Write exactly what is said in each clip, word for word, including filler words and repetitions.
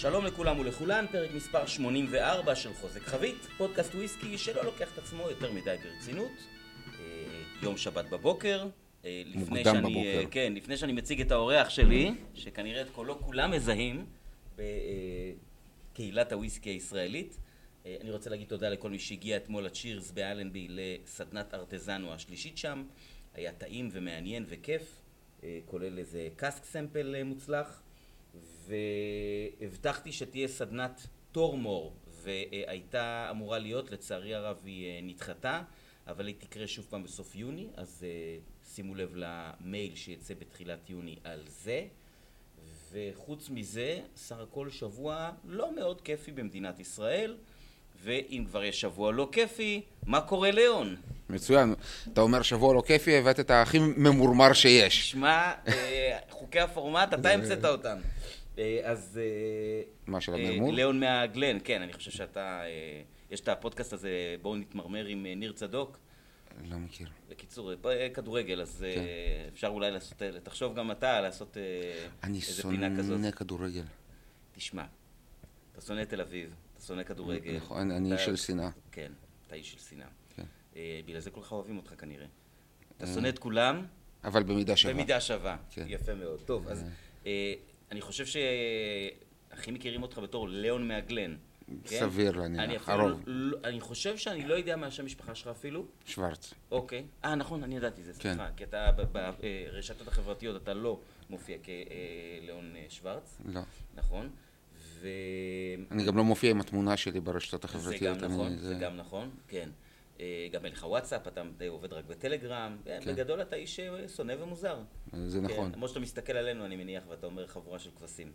שלום לכולם ולכולן, פרק מספר שמונים וארבע של חוזק חבית, פודקאסט וויסקי שלא לוקח את עצמו יותר מדי ברצינות. יום שבת בבוקר, לפני מוקדם שאני, בבוקר. כן, לפני שאני מציג את האורח שלי, שכנראה את קולו כולם מזהים בקהילת הוויסקי הישראלית. אני רוצה להגיד תודה לכל מי שהגיע אתמול לצ'ירס באלנבי לסדנת ארטזנו השלישית שם. היה טעים ומעניין וכיף, כולל איזה קאסק סמפל מוצלח. והבטחתי שתהיה סדנת טורמור, והייתה אמורה להיות, לצערי הרב היא נדחתה, אבל היא תקרה שוב פעם בסוף יוני, אז שימו לב למייל שיצא בתחילת יוני על זה. וחוץ מזה, סך הכל שבוע לא מאוד כיפי במדינת ישראל, ואם כבר יש שבוע לא כיפי, מה קורה ליאון? מצוין, אתה אומר שבוע לא כיפי, הבאת את הכי ממורמר שיש. שמע, חוקי הפורמט, אתה המצאת אותם. אז מה של המרמור? ליאון מהגלן, כן, אני חושב שאתה, יש את הפודקאסט הזה, בואו נתמרמר עם ניר צדוק. לא מכיר. בקיצור, כדורגל, אז אפשר אולי לעשות, תחשוב גם אתה לעשות איזה פינה כזאת. אני שונא כדורגל. תשמע, אתה שונא תל אביב, אתה שונא כדורגל. נכון, אני איש של שנאה. כן, אתה איש של שנאה. כן. בגלל זה כל כך אוהבים אותך כנראה. אתה שונא את כולם. אבל במידה שווה. במידה שווה, כן. יפה מאוד. טוב, אז אני חושב שהכי מכירים אותך בתור ליאון מהגלן. סביר להניח, אני הרוב. אני חושב שאני לא יודע מה שם המשפחה שלך אפילו. שוורץ. אוקיי. אה, נכון, אני ידעתי זה, סליחה. כי אתה ברשתות החברתיות, אתה לא מופיע כליאון שוורץ. לא. נכון. ו... אני גם לא מופיע עם התמונה שלי ברשתות החברתיות. זה גם נכון, זה גם נכון, כן. גם אין לך וואטסאפ, אתה עובד רק בטלגרם, בגדול אתה איש שונא ומוזר. זה נכון. כמו שאתה מסתכל עלינו, אני מניח, ואתה אומר חבורה של כבשים.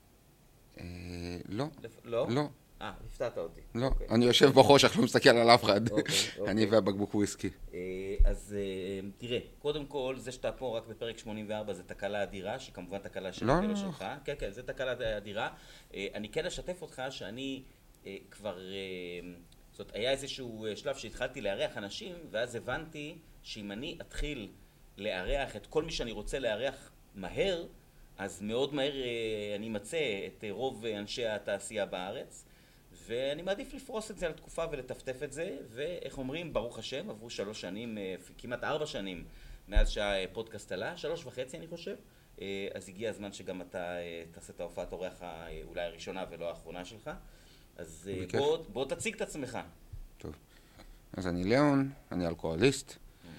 לא. לא? לא. אה, הפתעת אותי. לא. אני יושב בחושך, לא מסתכל על אף אחד. אני והבקבוק וויסקי. אז תראה, קודם כל, זה שאתה פה רק בפרק שמונים וארבע זה תקלה אדירה, שכמובן תקלה שלי ולא שלך. כן, כן, זה תקלה אדירה. אני כן אשתף אותך שאני כבר... זאת אומרת, היה איזשהו שלב שהתחלתי לארח אנשים, ואז הבנתי שאם אני אתחיל לארח את כל מי שאני רוצה לארח מהר, אז מאוד מהר אני מצא את רוב אנשי התעשייה בארץ, ואני מעדיף לפרוס את זה על תקופה ולטפטף את זה, ואיך אומרים, ברוך השם, עברו שלוש שנים, כמעט ארבע שנים מאז שהפודקאסט עלה, שלוש וחצי אני חושב, אז הגיע הזמן שגם אתה תעשה את ההופעת אורח אולי הראשונה ולא האחרונה שלך. אז בוא, בוא תציג את עצמך. טוב. אז אני ליאון, אני אלכוהוליסט.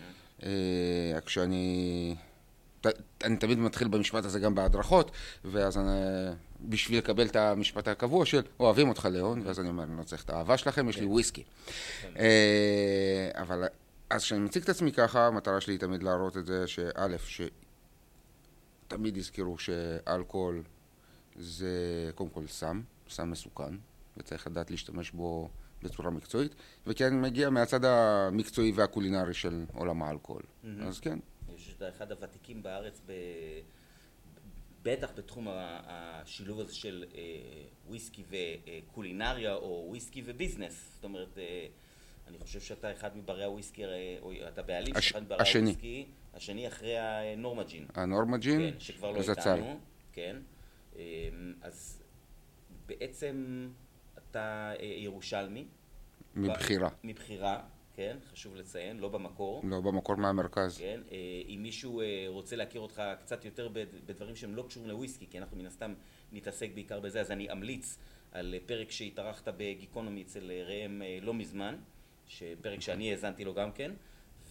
כשאני... אני תמיד מתחיל במשפט הזה גם בהדרכות, ואז אני... בשביל לקבל את המשפט הקבוע של אוהבים אותך ליאון, ואז אני אומר, אני לא צריך את האהבה שלכם, יש לי וויסקי. אבל אז כשאני מציג את עצמי ככה, המטרה שלי היא תמיד להראות את זה שא', שתמיד יזכרו שאלכוהול זה קודם כל סם, סם מסוכן. וצריך לדעת להשתמש בו בצורה מקצועית, וכי אני מגיע מהצד המקצועי והקולינרי של עולם האלכוהול. Mm-hmm. אז כן. שאתה אחד הוותיקים בארץ, ב... בטח בתחום השילוב הזה של אה, וויסקי וקולינריה, או וויסקי וביזנס. זאת אומרת, אה, אני חושב שאתה אחד מברי הוויסקי, או אתה בעלים הש... של אחד מברי השני. הוויסקי, השני אחרי הנורמג'ין. הנורמג'ין, כן, שכבר לא איתנו. כן. אה, אז בעצם... אתה ירושלמי. מבחירה. מבחירה, כן, חשוב לציין, לא במקור. לא במקור מהמרכז. כן, אם מישהו רוצה להכיר אותך קצת יותר בדברים שהם לא קשורים לוויסקי, כי אנחנו מן הסתם נתעסק בעיקר בזה, אז אני אמליץ על פרק שהתארחת בגיקונומי אצל ראם לא מזמן, פרק שאני האזנתי לו גם כן,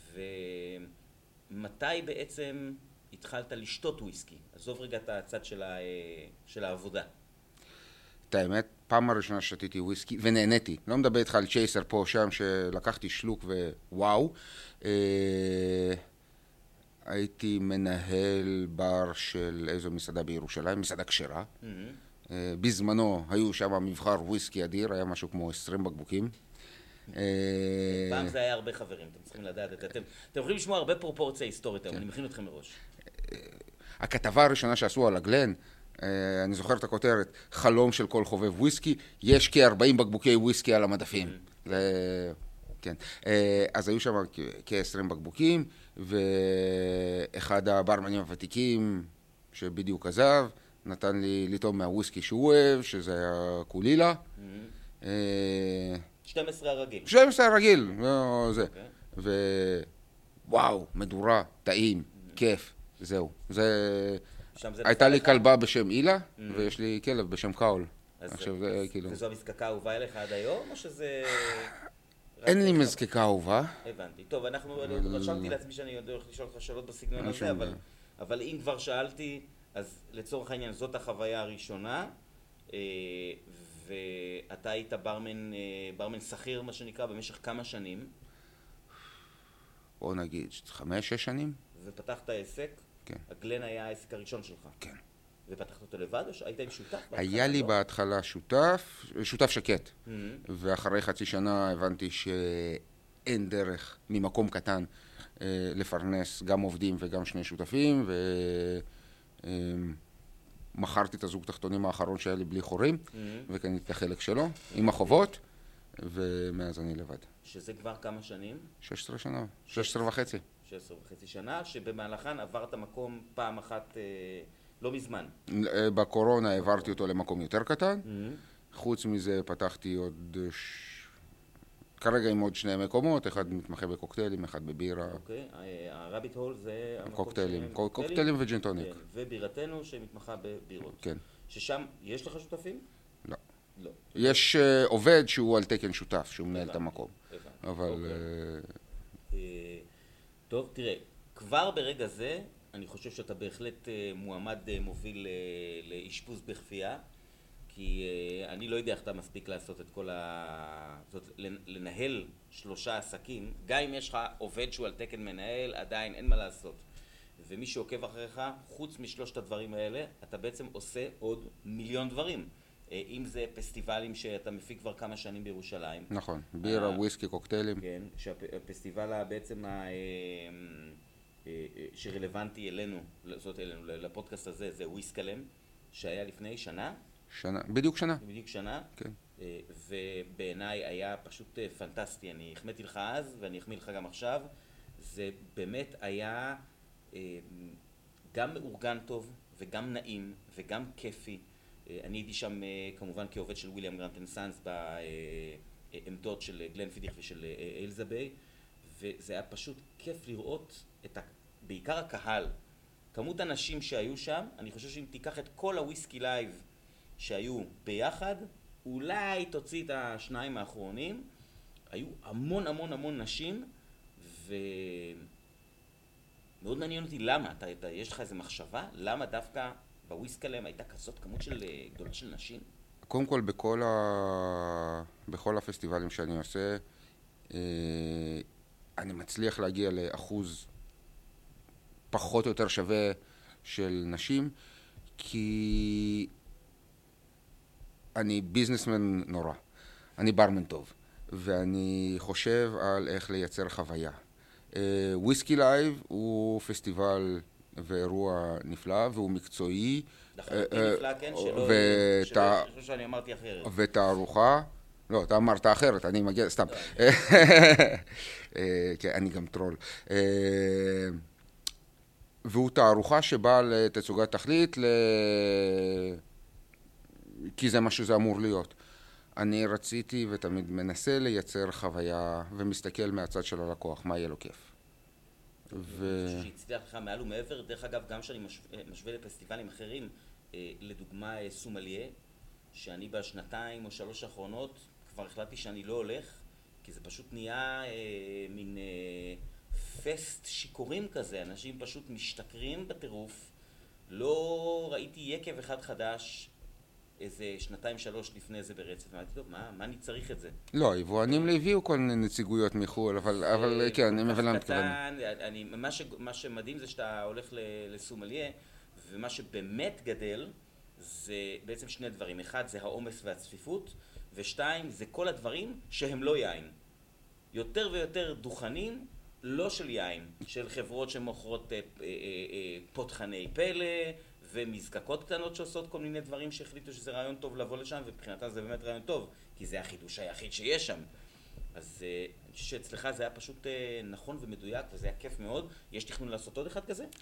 ומתי בעצם התחלת לשתות וויסקי? עזוב רגע את הצד של העבודה. את האמת, פעם הראשונה שתיתי וויסקי, ונהניתי. לא מדבר איתך על צ'ייסר פה שם, שלקחתי שלוק ווואו. אה, הייתי מנהל בר של איזו מסעדה בירושלים, מסעדה כשרה. Mm-hmm. אה, בזמנו היו שם מבחר וויסקי אדיר, היה משהו כמו עשרים בקבוקים. אה, פעם זה היה הרבה חברים, אתם צריכים לדעת את זה. אתם, אתם יכולים לשמוע הרבה פרופורציה היסטורית, כן. אני מכין אתכם מראש. אה, הכתבה הראשונה שעשו על הגלן, אני זוכר את הכותרת, חלום של כל חובב וויסקי, יש כ-ארבעים בקבוקי וויסקי על המדפים. כן. אז היו שם כ-עשרים בקבוקים, ואחד הברמנים הוותיקים שבדיוק עזב, נתן לי לטעום מהוויסקי שהוא אוהב, שזה היה קולילה. שתים עשרה הרגיל. שתים עשרה הרגיל, לא זה. ווואו, מדורה, טעים, כיף, זהו. הייתה לי כלבה בשם אילה, ויש לי כלב בשם קאול. וזו המזקקה האהובה אליך עד היום, או שזה... אין לי מזקקה אהובה. הבנתי. טוב, אנחנו, רשמתי לעצמי שאני הולך לשאול לך שאלות בסגנון הזה, אבל אם כבר שאלתי, אז לצורך העניין זאת החוויה הראשונה, ואתה היית ברמן, ברמן שכיר, מה שנקרא, במשך כמה שנים? בוא נגיד, חמש, שש שנים. ופתחת עסק? כן. הגלן היה העסק הראשון שלך? כן. ופתחת אותו לבד, או שהיית עם שותף? היה לי בהתחלה שותף, שותף שקט. ואחרי חצי שנה הבנתי שאין דרך ממקום קטן לפרנס גם עובדים וגם שני שותפים, ומכרתי את הזוג תחתונים האחרון שהיה לי בלי חורים, וקניתי את החלק שלו, עם החובות, ומאז אני לבד. שזה כבר כמה שנים? שש עשרה שנה, שש עשרה וחצי. שש עשרה וחצי שנה, שבמהלכן עברת מקום פעם אחת... לא מזמן. בקורונה העברתי אותו למקום יותר קטן. חוץ מזה פתחתי עוד... כרגע עם עוד שני מקומות, אחד מתמחה בקוקטיילים, אחד בבירה. אוקיי, הרביט הול זה... קוקטיילים, קוקטיילים וג'ינטוניק. ובירתנו שמתמחה בבירות. כן. ששם יש לך שותפים? לא. לא. יש עובד שהוא על תקן שותף, שהוא מנהל את המקום. אבל... טוב, תראה, כבר ברגע זה... אני חושב שאתה בהחלט מועמד מוביל לאשפוז בכפייה, כי אני לא יודע איך אתה מספיק לעשות את כל ה... זאת, לנהל שלושה עסקים, גם אם יש לך עובד שהוא על תקן מנהל, עדיין אין מה לעשות. ומי שעוקב אחריך, חוץ משלושת הדברים האלה, אתה בעצם עושה עוד מיליון דברים. אם זה פסטיבלים שאתה מפיק כבר כמה שנים בירושלים. נכון, בירה, וויסקי, קוקטיילים. כן, שהפסטיבל בעצם ה... שרלוונטי אלינו, זאת אלינו, לפודקאסט הזה, זה וויסקלם, שהיה לפני שנה. שנה, בדיוק שנה. בדיוק שנה. כן. ובעיניי היה פשוט פנטסטי. אני החמאתי לך אז, ואני אחמיא לך גם עכשיו. זה באמת היה גם מאורגן טוב, וגם נעים, וגם כיפי. אני הייתי שם כמובן כעובד של וויליאם גרנט אנד סאנס בעמדות של גלן פידיך ושל אילזה ביי, וזה היה פשוט כיף לראות את ה... בעיקר הקהל, כמות אנשים שהיו שם. אני חושב שאם תיקח את כל הוויסקי לייב שהיו ביחד, אולי תוציא את השניים האחרונים, היו המון המון המון נשים, ומאוד מעניין אותי למה, אתה, אתה, יש לך איזו מחשבה? למה דווקא בוויסקלם הייתה כזאת כמות של גדולה של נשים? קודם כל, בכל, ה... בכל הפסטיבלים שאני עושה, אני מצליח להגיע לאחוז פחות או יותר שווה של נשים, כי אני ביזנסמן נורא, אני ברמן טוב, ואני חושב על איך לייצר חוויה. וויסקי לייב הוא פסטיבל ואירוע נפלא, והוא מקצועי. לחלוטין נפלא, כן, שלא חושב שאני אמרתי אחרת. ותערוכה, לא, אתה אמרת אחרת, אני מגיע, סתם. כן, אני גם טרול. והוא תערוכה שבאה לתצוגת תכלית, כי זה מה שזה אמור להיות. אני רציתי ותמיד מנסה לייצר חוויה ומסתכל מהצד של הלקוח, מה יהיה לו כיף. אני חושב שהצליח לך מעל ומעבר. דרך אגב, גם שאני משווה לפסטיבלים אחרים, לדוגמה סומליה, שאני בשנתיים או שלוש האחרונות כבר החלטתי שאני לא הולך, כי זה פשוט נהיה מין פסט שיקורים כזה, אנשים פשוט משתכרים בטירוף. לא ראיתי יקב אחד חדש איזה שנתיים שלוש לפני זה ברצף, ואמרתי, טוב, מה, מה אני צריך את זה? לא, יבואנים לי הביאו כל מיני נציגויות מחו"ל, אבל, אבל כן, אני מבין למה מתכוון. אני, מה ש, מה שמדהים זה שאתה הולך לסומליה, ומה שבאמת גדל זה בעצם שני דברים. אחד זה העומס והצפיפות, ושתיים זה כל הדברים שהם לא יין. יותר ויותר דוכנים, לא של יין, של חברות שמוכרות אה, אה, אה, פותחני פלא, ומזקקות קטנות שעושות כל מיני דברים שהחליטו שזה רעיון טוב לבוא לשם, ובבחינתה זה באמת רעיון טוב, כי זה החידוש היחיד שיש שם. אז אני חושב שאצלך זה היה פשוט נכון ומדויק, וזה היה כיף מאוד. יש תכנון לעשות עוד אחד כזה?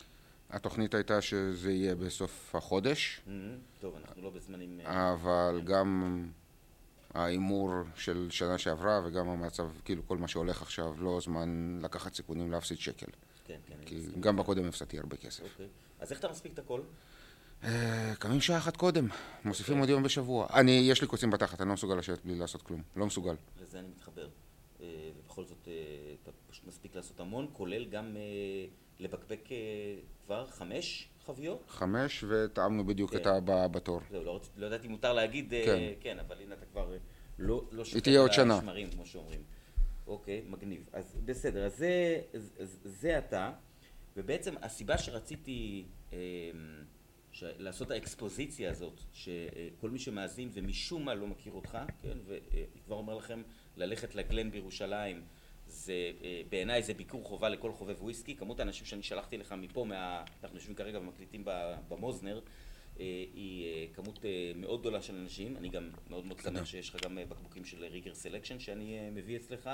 התוכנית הייתה שזה יהיה בסוף החודש. טוב, אנחנו לא בזמנים... אבל גם האימור של שנה שעברה וגם המצב, כאילו כל מה שהולך עכשיו, לא זמן לקחת סיכונים להפסיד שקל. כן, כן. כי גם בקודם הפסדתי הרבה כסף. אוקיי. אז איך אתה מספיק את הכל? קמים שעה אחת קודם, מוסיפים עוד יום בשבוע. אני, יש לי קוצים בתחת, אני לא מסוגל לשבת בלי לעשות כלום. לא מסוגל. לזה אני מתחבר. ובכל זאת, אתה פשוט מספיק לעשות המון, כולל גם לבקבק כבר חמש חביות? חמש, וטעמנו בדיוק את הבאה בתור. זהו, לא ידעתי אם מותר להגיד, כן, אבל הנה אתה כבר לא שוקר על השמרים, כמו שאומרים. אוקיי, מגניב. אז בסדר, אז זה אתה, ובעצם הסיבה שרציתי לעשות האקספוזיציה הזאת, שכל מי שמאזין ומשום מה לא מכיר אותך, כן, וכבר אומר לכם, ללכת לגלן בירושלים, זה, בעיניי זה ביקור חובה לכל חובב וויסקי. כמות האנשים שאני שלחתי לך מפה, מה, אנחנו יושבים כרגע ומקליטים במוזנר, היא כמות מאוד גדולה של אנשים. אני גם מאוד מאוד שמח שיש לך גם בקבוקים של ריגר סלקשן שאני מביא אצלך,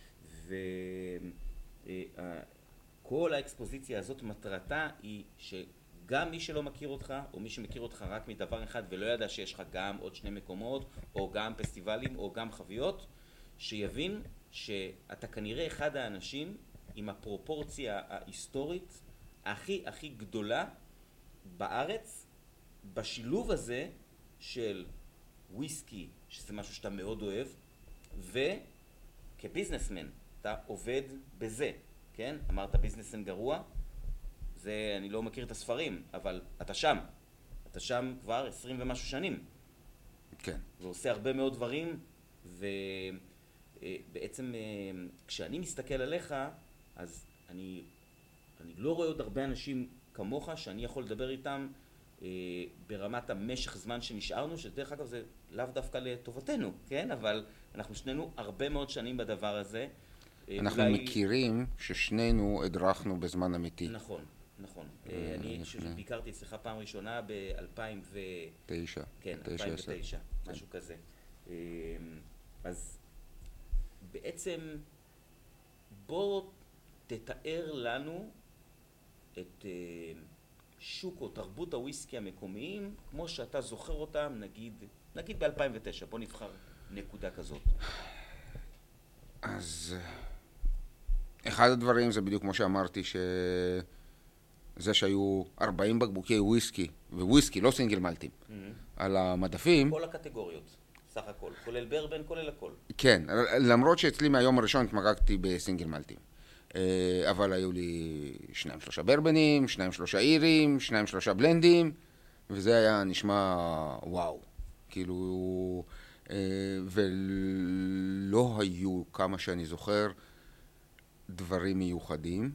וכל האקספוזיציה הזאת מטרתה היא שגם מי שלא מכיר אותך, או מי שמכיר אותך רק מדבר אחד ולא ידע שיש לך גם עוד שני מקומות, או גם פסטיבלים, או גם חביות, שיבין שאתה כנראה אחד האנשים עם הפרופורציה ההיסטורית הכי הכי גדולה בארץ, בשילוב הזה של וויסקי, שזה משהו שאתה מאוד אוהב, וכביזנסמן, אתה עובד בזה, כן? אמרת ביזנסמן גרוע, זה, אני לא מכיר את הספרים, אבל אתה שם, אתה שם כבר עשרים ומשהו שנים. כן. ועושה הרבה מאוד דברים, ו... בעצם כשאני מסתכל עליך, אז אני, אני לא רואה עוד הרבה אנשים כמוך שאני יכול לדבר איתם ברמת המשך זמן שנשארנו, שדרך אגב זה לאו דווקא לטובתנו, כן? אבל אנחנו שנינו הרבה מאוד שנים בדבר הזה. אנחנו אולי... מכירים ששנינו הדרכנו בזמן אמיתי. נכון, נכון. אני ביקרתי אצלך פעם ראשונה ב-אלפיים ותשע. כן, אלפיים ותשע, משהו כזה. אז בעצם בוא תתאר לנו את שוק או תרבות הוויסקי המקומיים כמו שאתה זוכר אותם, נגיד, נגיד ב-אלפיים ותשע. בוא נבחר נקודה כזאת. אז אחד הדברים זה בדיוק כמו שאמרתי, שזה שהיו ארבעים בקבוקי וויסקי, וויסקי, לא סינגל מלטים, mm-hmm. על המדפים. כל הקטגוריות. סך הכל, כולל ברבן, כולל הכל. כן, למרות שאצלי מהיום הראשון התמקדתי בסינגל מלטים. אבל היו לי שניים שלושה ברבנים, שניים שלושה אירים, שניים שלושה בלנדים, וזה היה נשמע וואו. כאילו, ולא היו, כמה שאני זוכר, דברים מיוחדים.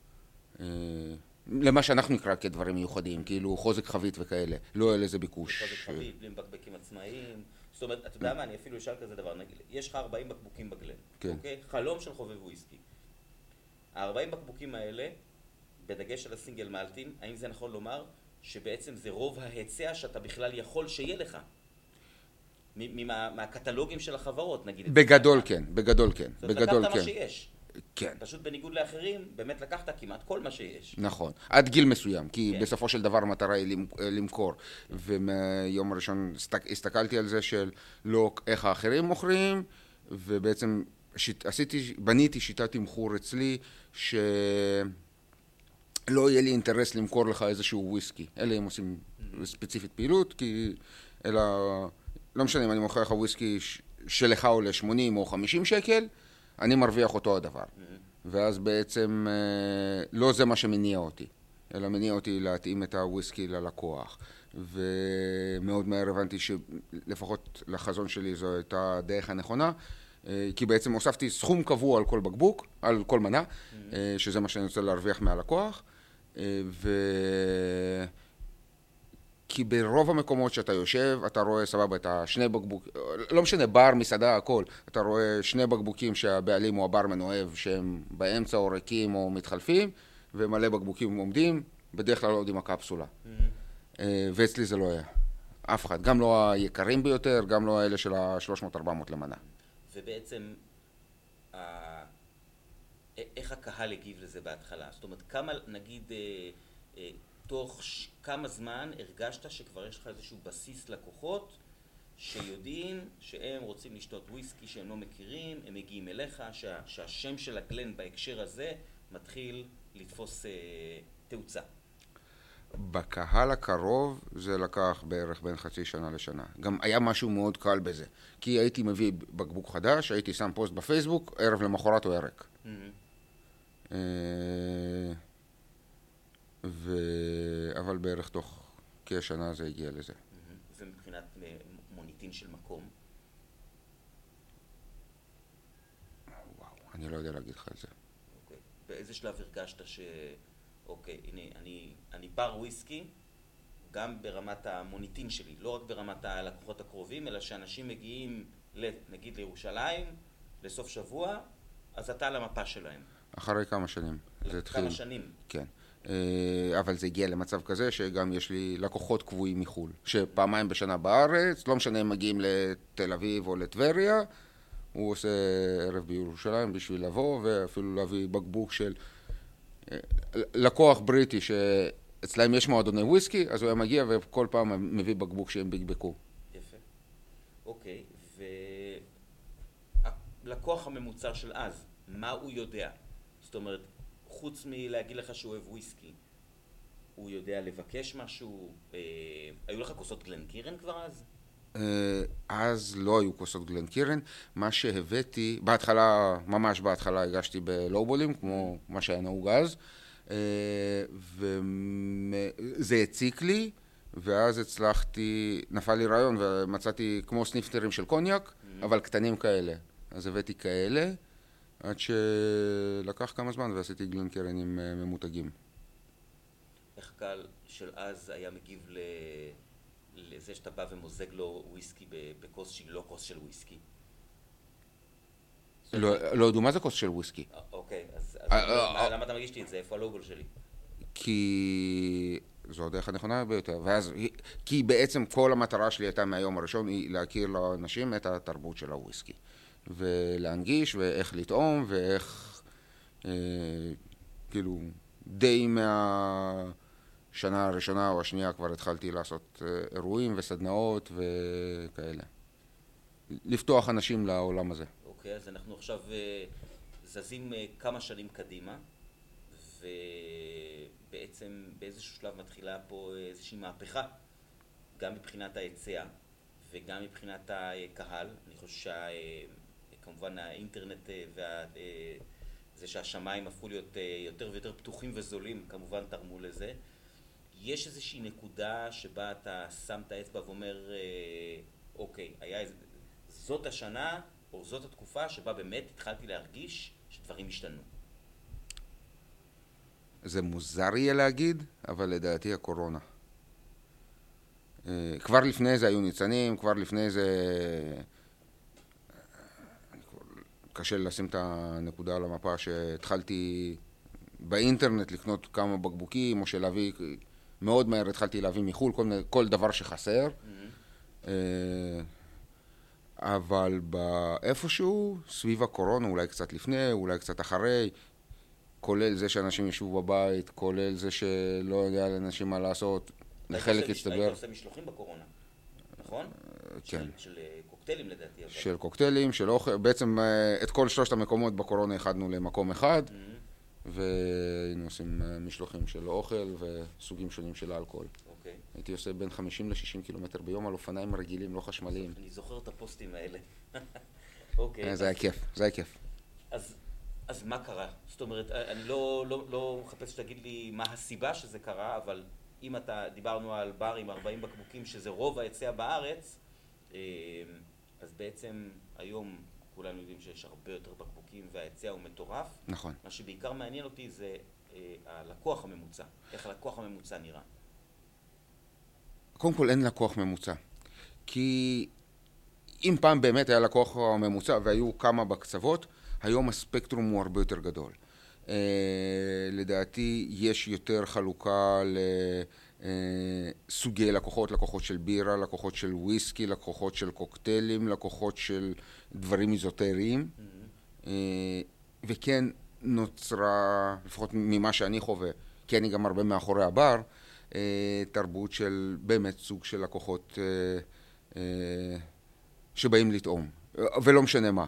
למה שאנחנו נקרא כדברים מיוחדים, כאילו חוזק חבית וכאלה. לא היה לזה ביקוש. חוזק חבית, בלי מבקבקים עצמאיים. זאת אומרת, אתה יודע מה, אני אפילו אשאל כזה דבר, נגיד, יש לך ארבעים בקבוקים בגלן, כן. אוקיי? חלום של חובב וויסקי. ה-ארבעים בקבוקים האלה, בדגש על הסינגל מלטים, האם זה נכון לומר שבעצם זה רוב ההיצע שאתה בכלל יכול שיהיה לך? מהקטלוגים של החברות, נגיד. בגדול כן, בגדול כן, זאת אומרת, בגדול לקחת כן. מה שיש. כן. פשוט בניגוד לאחרים, באמת לקחת כמעט כל מה שיש. נכון, עד גיל מסוים, כי כן. בסופו של דבר המטרה היא למכור. ומהיום הראשון הסתכלתי על זה של לא איך האחרים מוכרים, ובעצם שיט, עשיתי, בניתי שיטת תמחור אצלי, שלא יהיה לי אינטרס למכור לך איזשהו וויסקי. אלה הם עושים ספציפית פעילות, כי אלא, לא משנה אם אני מוכר לך וויסקי שלך עולה שמונים או חמישים שקל, אני מרוויח אותו הדבר. ואז בעצם לא זה מה שמניע אותי, אלא מניע אותי להתאים את הוויסקי ללקוח. ומאוד מהר הבנתי שלפחות לחזון שלי זו הייתה הדרך הנכונה, כי בעצם הוספתי סכום קבוע על כל בקבוק, על כל מנה, שזה מה שאני רוצה להרוויח מהלקוח. ו... כי ברוב המקומות שאתה יושב, אתה רואה סבבה את השני בקבוק, לא משנה, בר, מסעדה, הכל. אתה רואה שני בקבוקים שהבעלים או הברמן אוהב, שהם באמצע או ריקים או מתחלפים, ומלא בקבוקים עומדים, בדרך כלל לא יודעים הקפסולה. Mm-hmm. ואצלי זה לא היה. אף אחד. גם לא היקרים ביותר, גם לא האלה של ה-שלוש מאות ארבע מאות למנה. ובעצם, איך הקהל הגיב לזה בהתחלה? זאת אומרת, כמה, נגיד, תוך כמה זמן הרגשת שכבר יש לך איזשהו בסיס לקוחות שיודעים שהם רוצים לשתות וויסקי שהם לא מכירים, הם מגיעים אליך, שה, שהשם של הגלן בהקשר הזה מתחיל לתפוס אה, תאוצה? בקהל הקרוב זה לקח בערך בין חצי שנה לשנה. גם היה משהו מאוד קל בזה. כי הייתי מביא בקבוק חדש, הייתי שם פוסט בפייסבוק, ערב למחרת הוא ירק. Mm-hmm. ו... אבל בערך תוך כשנה זה הגיע לזה. Mm-hmm. ומבחינת מוניטין של מקום? וואו, אני לא יודע להגיד לך את זה. אוקיי. באיזה שלב הרגשת ש... אוקיי, הנה, אני, אני בר וויסקי, גם ברמת המוניטין שלי, לא רק ברמת הלקוחות הקרובים, אלא שאנשים מגיעים, נגיד לירושלים, לסוף שבוע, אז אתה על המפה שלהם. אחרי כמה שנים. זה התחיל. כמה שנים. כן. אבל זה הגיע למצב כזה שגם יש לי לקוחות קבועים מחול, שפעמיים בשנה בארץ, לא משנה אם מגיעים לתל אביב או לטבריה, הוא עושה ערב בירושלים בשביל לבוא, ואפילו להביא בקבוק של לקוח בריטי שאצלהם יש מועדוני וויסקי, אז הוא היה מגיע וכל פעם מביא בקבוק שהם בקבקו. יפה. אוקיי, ולקוח הממוצע של אז, מה הוא יודע? זאת אומרת, חוץ מלהגיד לך שהוא אוהב וויסקי, הוא יודע לבקש משהו? אה, היו לך כוסות גלנקירן כבר אז? אז לא היו כוסות גלנקירן. מה שהבאתי, בהתחלה, ממש בהתחלה הגשתי בלואובולים, כמו מה שהיה נהוג אז, וזה הציק לי, ואז הצלחתי, נפל לי רעיון ומצאתי כמו סניפטרים של קוניאק, אבל קטנים כאלה. אז הבאתי כאלה, עד שלקח כמה זמן ועשיתי גלנקירנים ממותגים. איך הקהל של אז היה מגיב ל... לזה שאתה בא ומוזג לו וויסקי בכוס שהיא לא כוס של וויסקי? לא ידעו מה זה כוס של וויסקי. אוקיי, אז למה אתה מגיש לי את זה? איפה הלוגו שלי? כי זו הדרך הנכונה ביותר, ואז, כי בעצם כל המטרה שלי הייתה מהיום הראשון היא להכיר לאנשים את התרבות של הוויסקי, ולהנגיש ואיך לטעום ואיך, כאילו, די מה... שנה הראשונה או השנייה כבר התחלתי לעשות אירועים וסדנאות וכאלה. לפתוח אנשים לעולם הזה. אוקיי, אז אנחנו עכשיו זזים כמה שנים קדימה, ובעצם באיזשהו שלב מתחילה פה איזושהי מהפכה, גם מבחינת ההיצע וגם מבחינת הקהל. אני חושב שכמובן האינטרנט וזה שהשמיים הפכו להיות יותר ויותר פתוחים וזולים, כמובן תרמו לזה. יש איזושהי נקודה שבה אתה שם את האצבע ואומר, אוקיי, היה איזה, זאת השנה או זאת התקופה שבה באמת התחלתי להרגיש שדברים השתנו? זה מוזר יהיה להגיד, אבל לדעתי הקורונה. כבר לפני זה היו ניצנים, כבר לפני זה... קשה לשים את הנקודה על המפה שהתחלתי באינטרנט לקנות כמה בקבוקים או שלהביא... מאוד מהר התחלתי להביא מחול, כל, כל דבר שחסר. Mm-hmm. אבל באיפשהו, סביב הקורונה, אולי קצת לפני, אולי קצת אחרי, כולל זה שאנשים ישבו בבית, כולל זה שלא יודע לאנשים מה לעשות, לחלק הצטבר. היית עושה משלוחים בקורונה, נכון? כן. של, של קוקטיילים לדעתי. אבל... של קוקטיילים, של אוכל, בעצם את כל שלושת המקומות בקורונה החדנו למקום אחד. Mm-hmm. והיינו עושים משלוחים של אוכל וסוגים שונים של אלכוהול. אוקיי. הייתי עושה בין חמישים לשישים קילומטר ביום על אופניים רגילים, לא חשמליים. אני זוכר את הפוסטים האלה. אוקיי. זה היה כיף, זה היה כיף. אז, אז מה קרה? זאת אומרת, אני לא, לא, לא מחפש שתגיד לי מה הסיבה שזה קרה, אבל אם אתה, דיברנו על בר עם ארבעים בקבוקים, שזה רוב ההיצע בארץ, אז בעצם היום כולנו יודעים שיש הרבה יותר בקבוקים וההיצע הוא מטורף. נכון. מה שבעיקר מעניין אותי זה אה, הלקוח הממוצע. איך הלקוח הממוצע נראה? קודם כל אין לקוח ממוצע. כי אם פעם באמת היה לקוח ממוצע והיו כמה בקצוות, היום הספקטרום הוא הרבה יותר גדול. אה, לדעתי יש יותר חלוקה לסוגי לקוחות, לקוחות של בירה, לקוחות של וויסקי, לקוחות של קוקטיילים, לקוחות של דברים איזוטריים. Mm-hmm. אה, וכן נוצרה, לפחות ממה שאני חווה, כי אני גם הרבה מאחורי הבר, תרבות של באמת סוג של לקוחות שבאים לטעום, ולא משנה מה.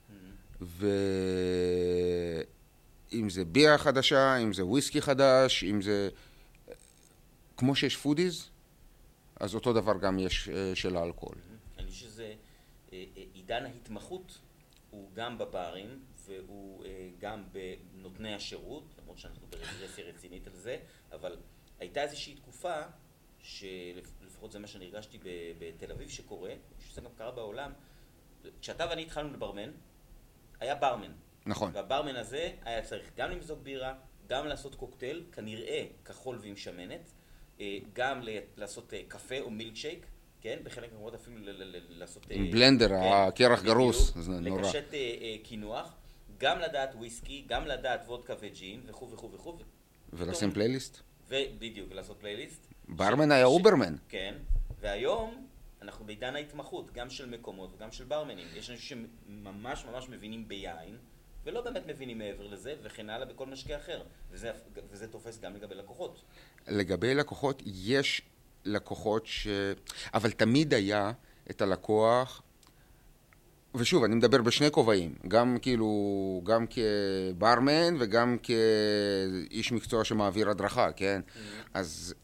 ואם זה בירה חדשה, אם זה וויסקי חדש, אם זה... כמו שיש פודיז, אז אותו דבר גם יש של האלכוהול. אני חושב שזה עידן ההתמחות, הוא גם בברים, והוא גם בנותני השירות, למרות שאנחנו ברגרסיה רצינית על זה, אבל הייתה איזושהי תקופה, שלפחות זה מה שאני הרגשתי בתל אביב שקורה, שזה גם קרה בעולם, כשאתה ואני התחלנו לברמן, היה ברמן. נכון. והברמן הזה היה צריך גם למזוג בירה, גם לעשות קוקטייל, כנראה כחול ועם שמנת, גם לעשות קפה או מילקשייק, כן? בחלק מהמקומות אפילו לעשות... עם בלנדר, הקרח גרוס, זה נורא. לקשט קינוח, גם לדעת וויסקי, גם לדעת וודקה וג'ין, וכו' וכו' וכו'. ולשים פלייליסט? ובדיוק, לעשות פלייליסט. ברמן היה אוברמן. כן, והיום אנחנו בעידן ההתמחות, גם של מקומות וגם של ברמנים. יש אנשים שממש ממש מבינים ביין, ולא באמת מבינים מעבר לזה, וכן הלאה בכל משקה אחר. וזה, וזה תופס גם לגבי לקוחות. לגבי לקוחות, יש לקוחות ש... אבל תמיד היה את הלקוח, ושוב, אני מדבר בשני כובעים, גם כאילו, גם כברמן וגם כאיש מקצוע שמעביר הדרכה, כן? Mm-hmm. אז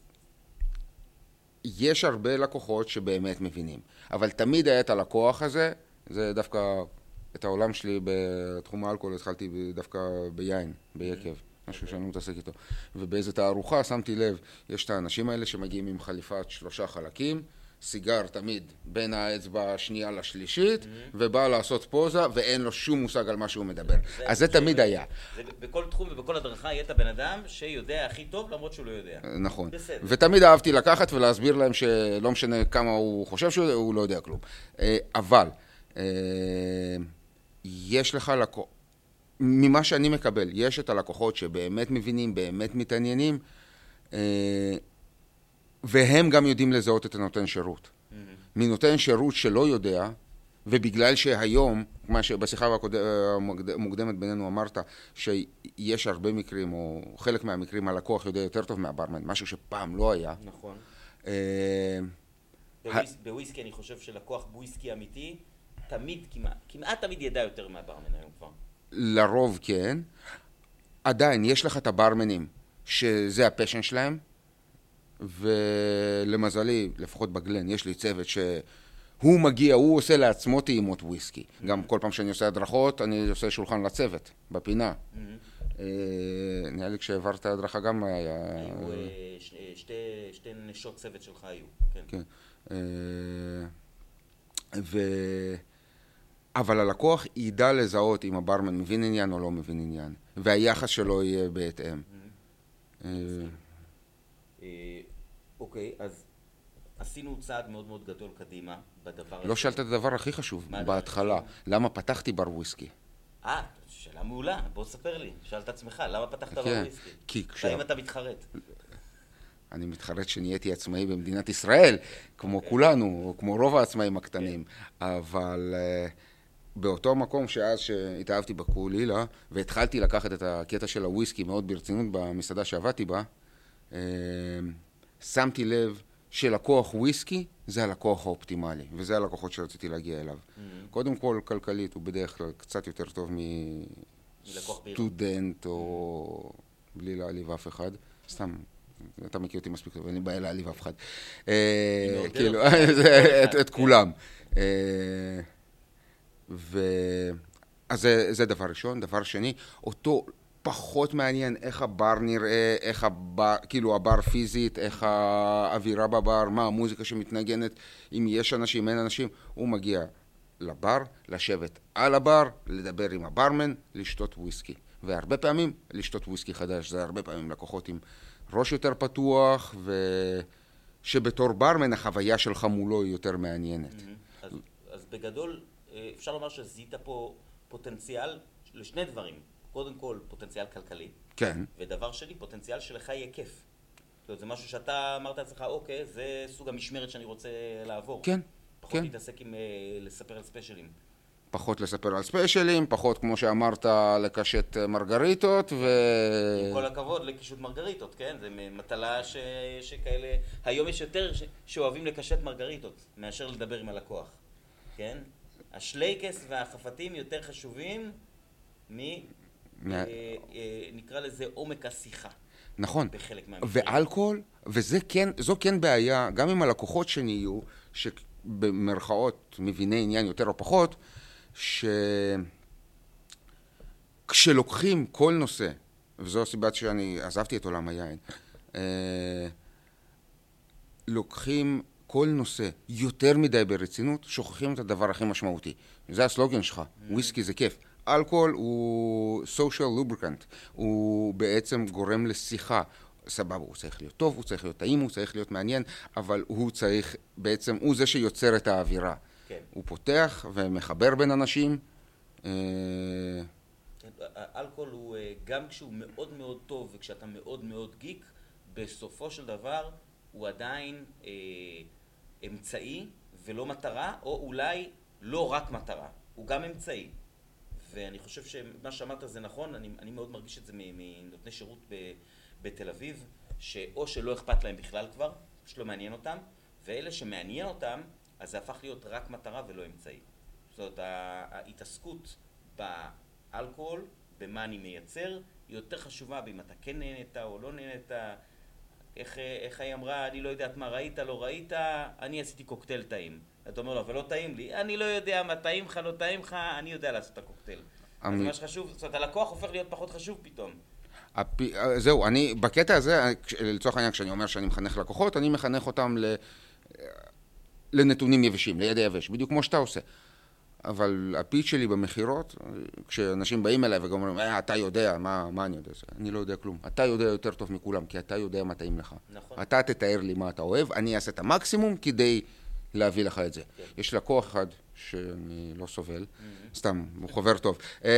יש הרבה לקוחות שבאמת מבינים, אבל תמיד היה את הלקוח הזה, זה דווקא... את העולם שלי בתחום האלכוהול התחלתי דווקא ביין, ביקב, משהו שאני מתעסק איתו. ובאיזו תערוכה שמתי לב, יש את האנשים האלה שמגיעים עם חליפת שלושה חלקים, סיגר תמיד בין האצבע השנייה לשלישית, ובא לעשות פוזה ואין לו שום מושג על מה שהוא מדבר. אז זה תמיד היה. בכל תחום ובכל הדרכה יהיה את הבן אדם שיודע הכי טוב למרות שהוא לא יודע. נכון. ותמיד אהבתי לקחת ולהסביר להם שלא משנה כמה הוא חושב שהוא לא יודע כלום. אבל... יש לך לקוח, ממה שאני מקבל, יש את הלקוחות שבאמת מבינים, באמת מתעניינים, והם גם יודעים לזהות את הנותן שירות. מנותן שירות שלא יודע, ובגלל שהיום, מה שבשיחה המוקדמת בינינו אמרת, שיש הרבה מקרים, או חלק מהמקרים, הלקוח יודע יותר טוב מהברמן, משהו שפעם לא היה. נכון. בוויסקי אני חושב שלקוח בוויסקי אמיתי, תמיד, כמעט, כמעט תמיד ידע יותר מהברמן היום כבר. לרוב כן. עדיין, יש לך את הברמנים שזה הפשן שלהם, ולמזלי, לפחות בגלן, יש לי צוות שהוא מגיע, הוא עושה לעצמו טעימות וויסקי. Mm-hmm. גם כל פעם שאני עושה הדרכות, אני עושה שולחן לצוות, בפינה. Mm-hmm. נראה לי כשעברת הדרכה גם היה... היו שתי, שתי נשות צוות שלך היו, כן. כן. ו... אבל הלקוח ידע לזהות אם הברמן מבין עניין או לא מבין עניין, והיחס שלו יהיה בהתאם. אוקיי, אז עשינו צעד מאוד מאוד גדול קדימה בדבר הזה. לא שאלת את הדבר הכי חשוב בהתחלה, למה פתחתי בר וויסקי? אה, שאלה מעולה, בוא ספר לי, שאל את עצמך, למה פתחת בר וויסקי? והאם אתה מתחרט? אני מתחרט שנהייתי עצמאי במדינת ישראל, כמו כולנו, או כמו רוב העצמאים הקטנים, אבל באותו מקום שאז שהתאהבתי בקולילה, והתחלתי לקחת את הקטע של הוויסקי מאוד ברצינות במסעדה שעבדתי בה, שמתי לב שלקוח וויסקי זה הלקוח האופטימלי, וזה הלקוחות שרציתי להגיע אליו. קודם כל, כלכלית הוא בדרך כלל קצת יותר טוב מסטודנט, או בלי להעליב אף אחד, סתם. אתה מכיר אותי מספיק טוב, אני בא להעליב אף אחד. כאילו, את כולם. אז זה דבר ראשון. דבר שני, אותו פחות מעניין איך הבר נראה, איך הבר, כאילו הבר פיזית, איך האווירה בבר, מה המוזיקה שמתנגנת, אם יש אנשים, אין אנשים, הוא מגיע לבר, לשבת על הבר, לדבר עם הברמן, לשתות וויסקי. והרבה פעמים לשתות וויסקי חדש, זה הרבה פעמים לקוחות עם ראש יותר פתוח, ושבתור ברמן החוויה שלך מולו היא יותר מעניינת. Mm-hmm. אז, אז בגדול אפשר לומר שזיהית פה פוטנציאל לשני דברים. קודם כל פוטנציאל כלכלי. כן. ודבר שני, פוטנציאל שלך יהיה כיף. זאת אומרת, זה משהו שאתה אמרת לעצמך, אוקיי, זה סוג המשמרת שאני רוצה לעבור. כן. פחות להתעסק עם לספר על ספיישלים. פחות לספר על ספיישלים, פחות, כמו שאמרת, לקשט מרגריטות, ו... עם כל הכבוד, לקישוט מרגריטות, כן? זה מטלה ש... שכאלה... היום יש יותר ש... שאוהבים לקשט מרגריטות, מאשר לדבר עם הלקוח, כן? השלייקס והחפתים יותר חשובים מ... מה... אה, אה, נקרא לזה עומק השיחה. נכון. בחלק מהמקרים. ואלכוהול, וזה כן, זו כן בעיה, גם עם הלקוחות שנהיו, שבמרכאות מביני עניין יותר או פחות, ש... כשלוקחים כל נושא, וזו הסיבה שאני עזבתי את עולם היין, אה, לוקחים כל נושא יותר מדי ברצינות, שוכחים את הדבר הכי משמעותי. זה הסלוגן שלך, וויסקי זה כיף. אלכוהול הוא social lubricant, הוא בעצם גורם לשיחה. סבבה, הוא צריך להיות טוב, הוא צריך להיות טעים, הוא צריך להיות מעניין, אבל הוא צריך, בעצם, הוא זה שיוצר את האווירה. כן. הוא פותח ומחבר בין אנשים. אלכוהול הוא, גם כשהוא מאוד מאוד טוב וכשאתה מאוד מאוד גיק, בסופו של דבר הוא עדיין אה, אמצעי ולא מטרה, או אולי לא רק מטרה, הוא גם אמצעי. ואני חושב שמה שאמרת זה נכון, אני, אני מאוד מרגיש את זה מנותני שירות ב, בתל אביב, שאו שלא אכפת להם בכלל כבר, שלא מעניין אותם, ואלה שמעניין אותם, אז זה הפך להיות רק מטרה ולא אמצעי. זאת אומרת, ההתעסקות באלכוהול, במה אני מייצר, היא יותר חשובה באם אתה כן נהנית או לא נהנית. איך, איך היא אמרה, אני לא יודעת מה ראית, לא ראית, אני עשיתי קוקטייל טעים. אתה אומר לו, אבל לא טעים לי, אני לא יודע מה טעים לך, לא טעים לך, אני יודע לעשות את הקוקטייל. אז מה שחשוב, זאת אומרת, הלקוח הופך להיות פחות חשוב פתאום. זהו, אני, בקטע הזה, לצורך העניין, כשאני אומר שאני מחנך לקוחות, אני מחנך אותם לנתונים יבשים, לידע יבש, בדיוק כמו שאתה עושה. אבל הפיץ שלי במחירות, כשאנשים באים אליי וגם אומרים, אה, אתה יודע, מה, מה אני יודע? אני לא יודע כלום. אתה יודע יותר טוב מכולם, כי אתה יודע מה טעים לך. נכון. אתה תתאר לי מה אתה אוהב, אני אעשה את המקסימום כדי להביא לך את זה. כן. יש לקוח אחד שאני לא סובל, mm-hmm. סתם, הוא חובר טוב.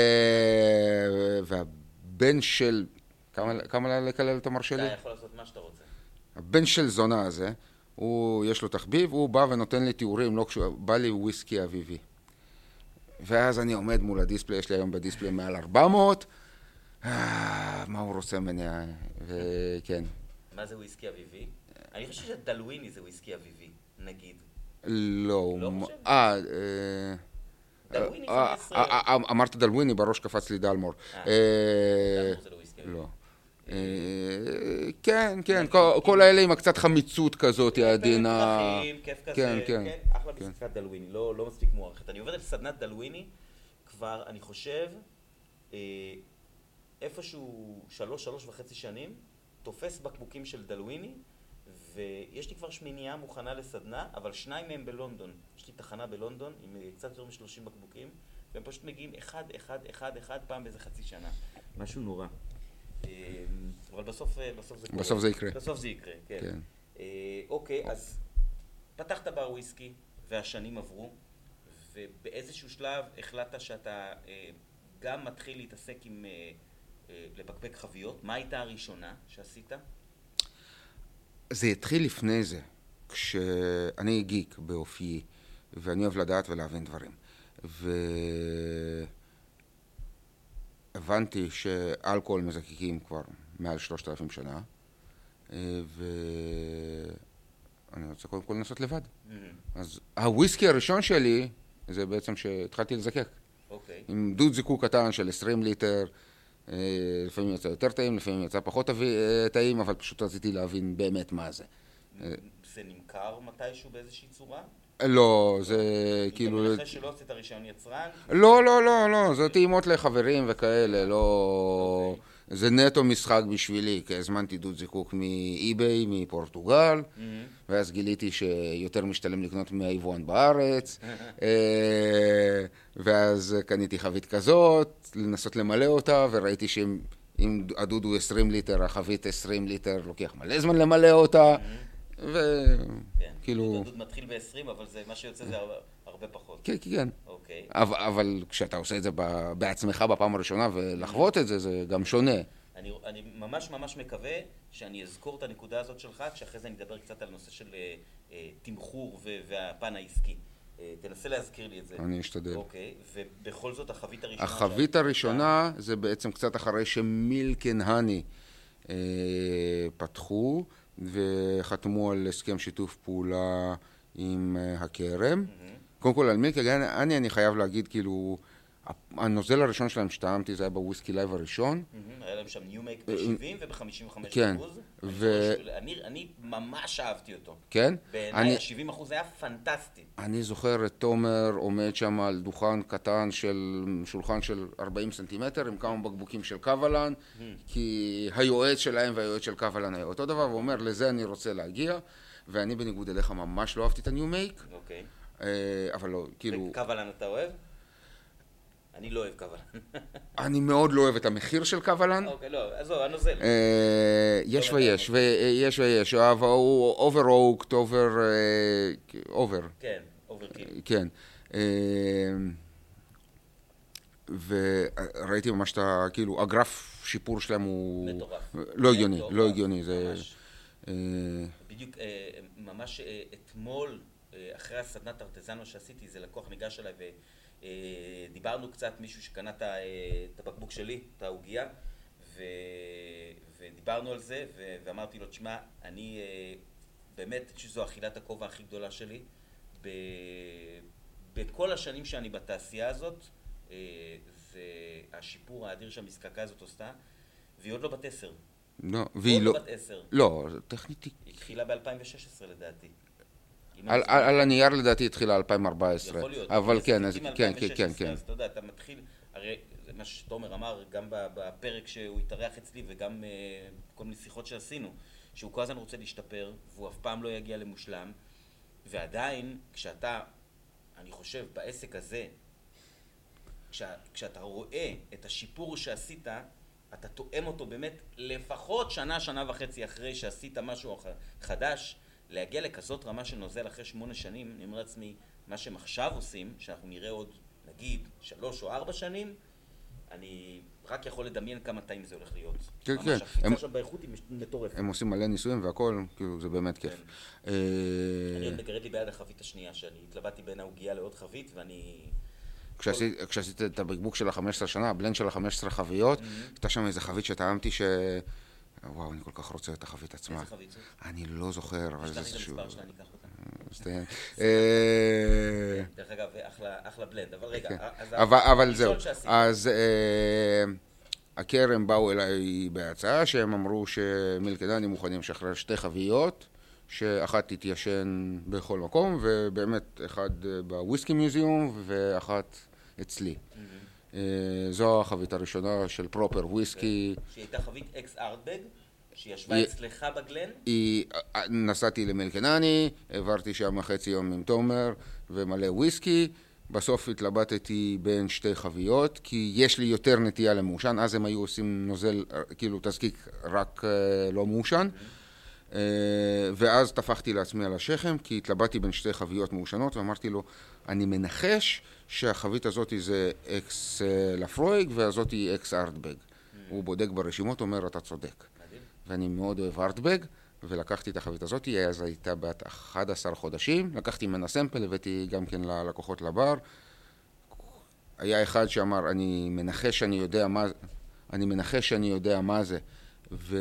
והבן של, כמה, כמה לקלל אתה מרשה לי? אתה יכול לעשות מה שאתה רוצה. הבן של זונה הזה, הוא, יש לו תחביב, הוא בא ונותן לי תיאורים, לא כשהוא בא לי וויסקי אביבי. ואז אני עומד מול הדיספלי, יש לי היום בדיספלי מעל ארבע מאות, מה הוא רוצה ממני, וכן. מה זה וויסקי אביבי? אני חושב שדלוויני זה וויסקי אביבי, נגיד. לא. לא חושב? אה, דלוויני חמש עשרה. אמרת דלוויני, בראש קפץ לי דלמור. דלמור זה לא וויסקי אביבי. לא. כן, כן, כל האלה עם הקצת חמיצות כזאת, העדינה. פרחים, כיף כזה, כן, אחלה בספקת דלוויני, לא מספיק מוערכת. אני עובד על סדנת דלוויני, כבר, אני חושב, איפשהו שלוש, שלוש וחצי שנים, תופס בקבוקים של דלוויני, ויש לי כבר שמינייה מוכנה לסדנה, אבל שניים מהם בלונדון. יש לי תחנה בלונדון עם קצת יותר משלושים בקבוקים, והם פשוט מגיעים אחד, אחד, אחד, אחד, פעם באיזה חצי שנה. משהו נורא. אבל בסוף, בסוף זה קורה. בסוף זה יקרה. בסוף זה יקרה, כן. כן. אוקיי, אז פתחת בר וויסקי, והשנים עברו, ובאיזשהו שלב החלטת שאתה גם מתחיל להתעסק עם לפקפק חביות. מה הייתה הראשונה שעשית? זה התחיל לפני זה, כשאני גיק באופיי, ואני אוהב לדעת ולהבין דברים. והבנתי שאלכוהול מזקקים כבר מעל שלושת אלפים שנה, ואני רוצה קודם כל לנסות לבד. Mm-hmm. אז הוויסקי הראשון שלי, זה בעצם שהתחלתי לזקק. אוקיי. Okay. עם דוד זיקוק קטן של עשרים ליטר, לפעמים יצא יותר טעים, לפעמים יצא פחות טעים, אבל פשוט רציתי להבין באמת מה זה. זה נמכר מתישהו באיזושהי צורה? לא, זה כאילו... זה אחרי שלא עשית רישיון יצרן? לא, לא, לא, לא, זה טעימות לחברים וכאלה, לא... זה נטו משחק בשבילי, כי הזמנתי דוד זיקוק מאי-ביי, מפורטוגל, ואז גיליתי שיותר משתלם לקנות מהיבואן בארץ, ואז קניתי חבית כזאת, לנסות למלא אותה, וראיתי שאם הדוד הוא עשרים ליטר, החבית עשרים ליטר, לוקח מלא זמן למלא אותה, וכאילו... הדוד מתחיל ב-עשרים, אבל מה שיוצא זה הרבה פחות. כן, כן. אוקיי. אבל כשאתה עושה את זה בעצמך בפעם הראשונה ולחוות את זה, זה גם שונה. אני, אני ממש ממש מקווה שאני אזכור את הנקודה הזאת שלך, כשאחרי זה אני אדבר קצת על נושא של אה, תמחור ו- והפן העסקי. תנסה להזכיר לי את זה. אני אשתדל. אוקיי, ובכל זאת החבית הראשונה... החבית הראשונה זה בעצם קצת אחרי שמילקן הני פתחו וחתמו על הסכם שיתוף פעולה עם הכרם. קודם כל על מילקן הני אני חייב להגיד כאילו הנוזל הראשון שלהם שטעמתי זה היה בוויסקי לייב הראשון. היה להם שם ניו-מייק ב-שבעים וב-חמישים וחמישה כן. אחוז. אני ממש אהבתי אותו. כן? בעיניי ה-שבעים אחוז היה פנטסטי. אני זוכר את תומר עומד שם על דוכן קטן של שולחן של ארבעים סנטימטר עם כמה בקבוקים של קוולן, כי היועץ שלהם והיועץ של קוולן היה אותו דבר, ואומר לזה אני רוצה להגיע, ואני בניגוד אליך ממש לא אהבתי את הניו-מייק. אוקיי. אבל לא, כאילו... וקוולן אתה אוהב? אני לא אוהב קוולן. אני מאוד לא אוהב את המחיר של קוולן. אוקיי, לא, אז זהו, הנוזל. יש ויש, ויש ויש, הוא אובר אוקט, אובר, אובר. כן, אובר קיל. כן. וראיתי ממש את ה... כאילו, הגרף שיפור שלהם הוא... מטורף. לא הגיוני, לא הגיוני. בדיוק, ממש אתמול, אחרי הסדנת ארטזנו שעשיתי, זה לקוח ניגש אליי ו... דיברנו קצת, מישהו שקנה את הבקבוק שלי, את העוגיה, ודיברנו על זה, ואמרתי לו, תשמע, אני באמת, שזו אכילת הכובע הכי גדולה שלי, בכל השנים שאני בתעשייה הזאת, זה השיפור האדיר שהמזקקה הזאת עושה, והיא עוד לא בת עשר. לא, והיא לא... עוד לא בת עשר. לא, טכנית... היא התחילה ב-אלפיים ושש עשרה לדעתי. על הנייר לדעתי התחילה אלפיים וארבע עשרה. יכול להיות. אבל כן, כן, כן, כן. אז אתה יודע, אתה מתחיל, הרי זה מה שתומר אמר, גם בפרק שהוא התארח אצלי וגם כל מיני שיחות שעשינו, שהוא כל הזמן רוצה להשתפר, והוא אף פעם לא יגיע למושלם, ועדיין, כשאתה, אני חושב, בעסק הזה, כשאתה רואה את השיפור שעשית, אתה תואם אותו באמת לפחות שנה, שנה וחצי אחרי שעשית משהו חדש, להגיע לכזאת רמה של נוזל אחרי שמונה שנים, אני אומר לעצמי, מה שהם עכשיו עושים, שאנחנו נראה עוד, נגיד, שלוש או ארבע שנים, אני רק יכול לדמיין כמה טעים זה הולך להיות. כן, ממש, כן. הקפיצה שם באיכות היא מטורפת. הם עושים מלא ניסויים והכל, כאילו, זה באמת כיף. אני עוד מגרד לי ביד החבית השנייה, שאני התלבטתי בין העוגיה לעוד חבית, ואני... כשעשית את הבקבוק של ה-חמש עשרה שנה, הבלנד של ה-חמש עשרה חביות, הייתה שם איזה חבית שטעמתי ש... וואו, אני כל כך רוצה את החבית עצמה. איזה חבית זאת? אני לא זוכר, אבל זה איזשהו... תשלח לי את המספר שלה, אני אקח אותה. מסתיים. דרך אגב, אחלה בלנד, אבל רגע. אבל זהו, אז הכרם באו אליי בהצעה שהם אמרו שמילקן הני מוכנים לשחרר שתי חביות, שאחת תתיישן בכל מקום, ובאמת אחד בוויסקי מיוזיאום ואחת אצלי. זו החבית הראשונה של פרופר וויסקי. שהיא הייתה חבית אקס ארטבג, שהיא ישבה אצלך בגלן? נסעתי למילקן הני, העברתי שם חצי יום עם תומר ומלא וויסקי, בסוף התלבטתי בין שתי חביות, כי יש לי יותר נטייה למושן, אז הם היו עושים נוזל, כאילו תזקיק רק לא מושן, ואז תפחתי לעצמי על השכם, כי התלבטתי בין שתי חביות מושנות, ואמרתי לו, אני מנחש שהחבית הזאת זה אקס לפרויג, והזאת היא אקס ארטבג. הוא בודק ברשימות, אומר, אתה צודק. ואני מאוד אוהב ארטבג, ולקחתי את החבית הזאת, אז הייתה בת אחד עשר חודשים, לקחתי ממנה סמפל, הבאתי גם כן ללקוחות לבר. היה אחד שאמר, אני מנחש שאני יודע מה, אני מנחש שאני יודע מה זה, ו...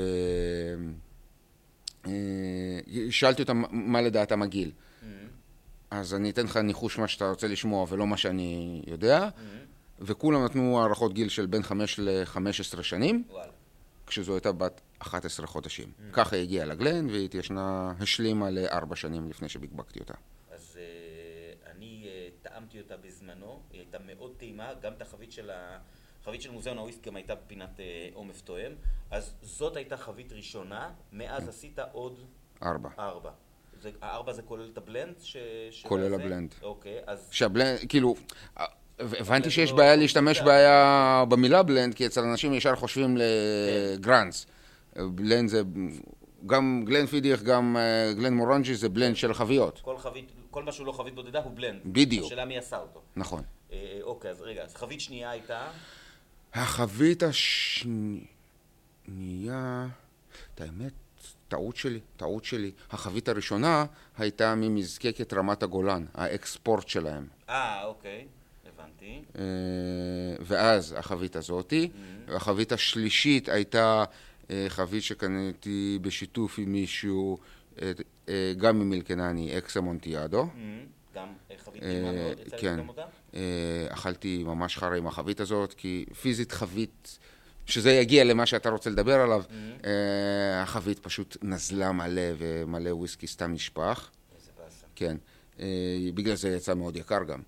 שאלתי אותם מה לדעתם הגיל. אז אני אתן לך ניחוש מה שאתה רוצה לשמוע ולא מה שאני יודע, וכולם נתנו הערכות גיל של בין חמש לחמש עשרה שנים, כשזו הייתה בת אחת עשרה חודשים. ככה היא הגיעה לגלן והיא התיישנה, השלימה לארבע שנים לפני שבקבקתי אותה. אז אני טעמתי אותה בזמנו, היא הייתה מאוד טעימה, גם את החבית של ה... חבית של מוזיאון הוויסקי גם הייתה בפינת עומף תואם, אז זאת הייתה חבית ראשונה, מאז עשית עוד... ארבע. ארבע. הארבע זה כולל את הבלנד? כולל הבלנד. אוקיי, אז... שהבלנד, כאילו, הבנתי שיש בעיה להשתמש בעיה במילה בלנד, כי אצל אנשים ישר חושבים לגרנס. בלנד זה, גם גלן פידיח, גם גלן מורנג'י זה בלנד של חביות. כל חבית, כל מה שהוא לא חבית בודדה הוא בלנד. בדיוק. השאלה מי עשה אותו. נכון. אוקיי, אז רגע, אז חבית שנייה הייתה? החבית השנייה, את האמת, טעות שלי, טעות שלי. החבית הראשונה הייתה ממזקקת רמת הגולן, האקספורט שלהם. אה, אוקיי, הבנתי. ואז החבית הזאתי. החבית השלישית הייתה חבית שקניתי בשיתוף עם מישהו, גם ממילקנני, אקס המונטיאדו. גם חבית נעימה מאוד, יצא לי גם אותה? אכלתי ממש חרא עם החבית הזאת, כי פיזית חבית, שזה יגיע למה שאתה רוצה לדבר עליו, החבית פשוט נזלה מלא ומלא וויסקי סתם נשפך. איזה באסה. כן, בגלל זה יצא מאוד יקר גם.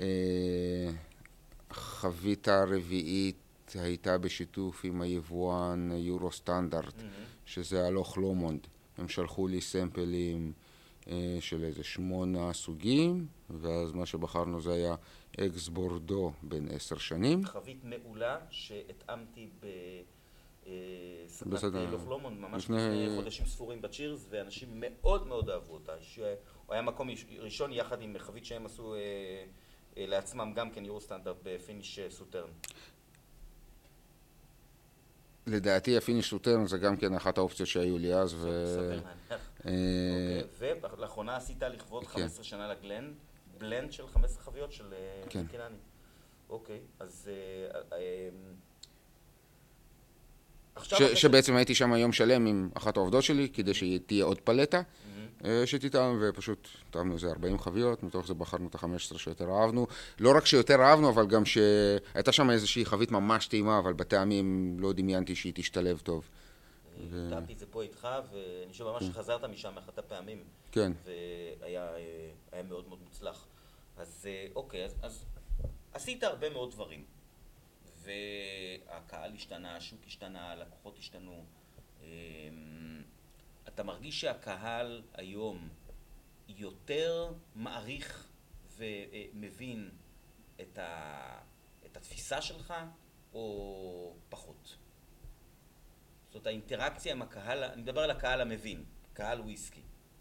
החבית הרביעית הייתה בשיתוף עם היבואן יורו סטנדרט, שזה הלוך לומונד. הם שלחו לי סמפלים של איזה שמונה סוגים, ואז מה שבחרנו זה היה אקס בורדו בין עשר שנים. חבית מעולה שהתאמתי בסדנת לוך לומונד ממש לפני חודשים ספורים בצ'ירס, ואנשים מאוד מאוד אהבו אותה. הוא היה מקום ראשון יחד עם חבית שהם עשו לעצמם גם כן יורו סטנדרט בפיניש סוטרן. לדעתי הפיניש סוטרן זה גם כן אחת האופציות שהיו לי אז. ולאחרונה עשית לכבוד חמש עשרה שנה לגלן, בלנד של חמש עשרה חביות של מילקנני. אוקיי, אז שבעצם הייתי שם יום שלם עם אחת העובדות שלי, כדי שתהיה עוד פלטה שתטעם, ופשוט טעמנו איזה ארבעים חביות, מתוך זה בחרנו את ה-חמש עשרה שיותר אהבנו. לא רק שיותר אהבנו, אבל גם שהייתה שם איזושהי חבית ממש טעימה, אבל בטעמים לא דמיינתי שהיא תשתלב טוב. טעמתי את זה פה איתך, ואני חושב ממש שחזרת משם אחת הפעמים. כן. והיה מאוד מאוד מוצלח. אז אוקיי, אז עשית הרבה מאוד דברים. והקהל השתנה, השוק השתנה, הלקוחות השתנו. אתה מרגיש שהקהל היום יותר מעריך ומבין את, ה... את התפיסה שלך, או פחות? זאת אומרת, האינטראקציה עם הקהל, אני מדבר על הקהל המבין, קהל וויסקי.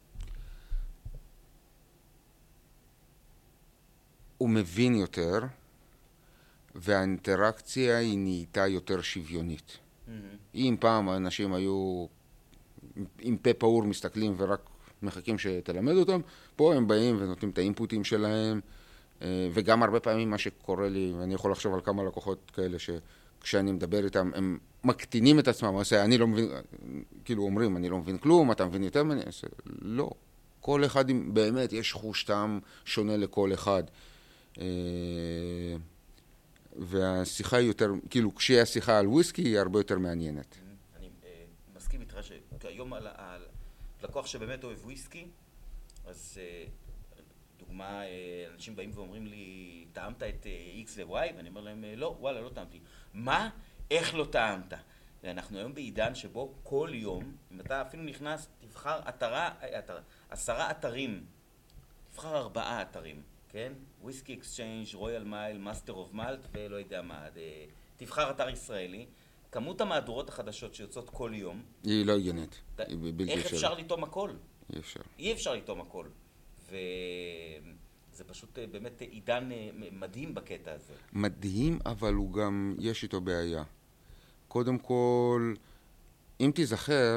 הוא מבין יותר, והאינטראקציה היא נהייתה יותר שוויונית. Mm-hmm. אם פעם האנשים היו עם פה פעור מסתכלים ורק מחכים שתלמד אותם, פה הם באים ונותנים את האינפוטים שלהם, וגם הרבה פעמים מה שקורה לי, ואני יכול לחשוב על כמה לקוחות כאלה שכשאני מדבר איתם, הם מקטינים את עצמם, אני לא מבין, כאילו אומרים, אני לא מבין כלום, אתה מבין יותר ממני? לא. כל אחד, באמת, יש חוש טעם שונה לכל אחד. והשיחה היא יותר, כאילו, כשהיא השיחה על וויסקי, היא הרבה יותר מעניינת. אני מסכים איתך שכיום על לקוח שבאמת אוהב וויסקי, אז דוגמה, אנשים באים ואומרים לי, טעמת את X ו-Y? ואני אומר להם, לא, וואלה, לא טעמתי. מה? איך לא טעמת? ואנחנו היום בעידן שבו כל יום, אם אתה אפילו נכנס, תבחר אתרה, אתר, עשרה אתרים, תבחר ארבעה אתרים, כן? וויסקי אקסצ'יינג', רויאל מייל, מאסטר אוף מאלט ולא יודע מה, תבחר אתר ישראלי. כמות המהדורות החדשות שיוצאות כל יום, היא לא הגיונית, היא בלתי אפשרית. איך אפשר לטעום הכל? אי אפשר. אי אפשר לטעום הכל. וזה פשוט באמת עידן מדהים בקטע הזה. מדהים, אבל הוא גם, יש איתו בעיה. קודם כל, אם תיזכר,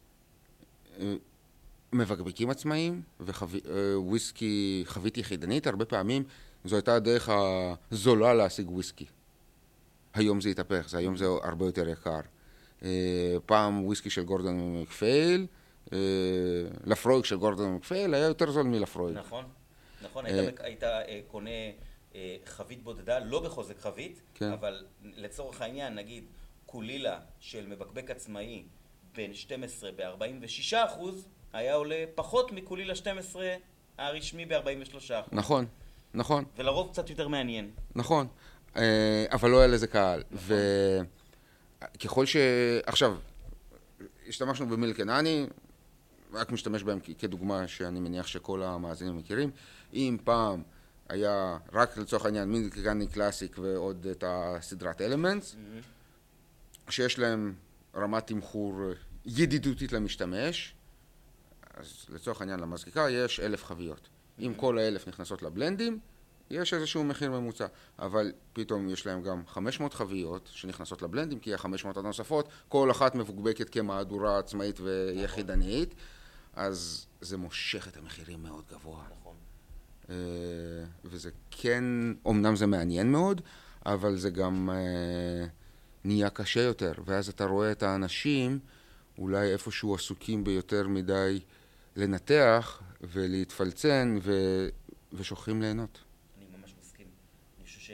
מבקבקים עצמאיים וויסקי חבית יחידנית, הרבה פעמים זו הייתה הדרך הזולה להשיג וויסקי. היום זה התהפך, היום זה הרבה יותר יקר. פעם וויסקי של גורדון מקפייל, לפרויג של גורדון מקפייל היה יותר זול מלפרויג. נכון, נכון, היית קונה חבית בודדה, לא בחוזק חבית, אבל לצורך העניין, נגיד, קולילה של מבקבק עצמאי בין שתים עשרה ב-ארבעים ושישה אחוז, היה עולה פחות מקולילה שתים עשרה הרשמי ב-ארבעים ושלושה אחוז. נכון, נכון. ולרוב קצת יותר מעניין. נכון, אבל לא היה לזה קהל. וככל ש... עכשיו, השתמשנו במילקנני, רק משתמש בהם כדוגמה שאני מניח שכל המאזינים מכירים. אם פעם היה רק לצורך העניין מילקנני קלאסיק ועוד את הסדרת אלמנטס, שיש להם רמת תמחור ידידותית למשתמש, אז לצורך העניין למזקיקה יש אלף חביות. אם כל האלף נכנסות לבלנדים, יש איזשהו מחיר ממוצע, אבל פתאום יש להם גם חמש מאות חביות שנכנסות לבלנדים, כי ה-חמש מאות הנוספות, כל אחת מבוקבקת כמהדורה עצמאית ויחידנית, אז זה מושך את המחירים מאוד גבוה. נכון. וזה כן, אמנם זה מעניין מאוד, אבל זה גם נהיה קשה יותר, ואז אתה רואה את האנשים אולי איפשהו עסוקים ביותר מדי לנתח ולהתפלצן ו... ושוכחים ליהנות. אני ממש מסכים. אני חושב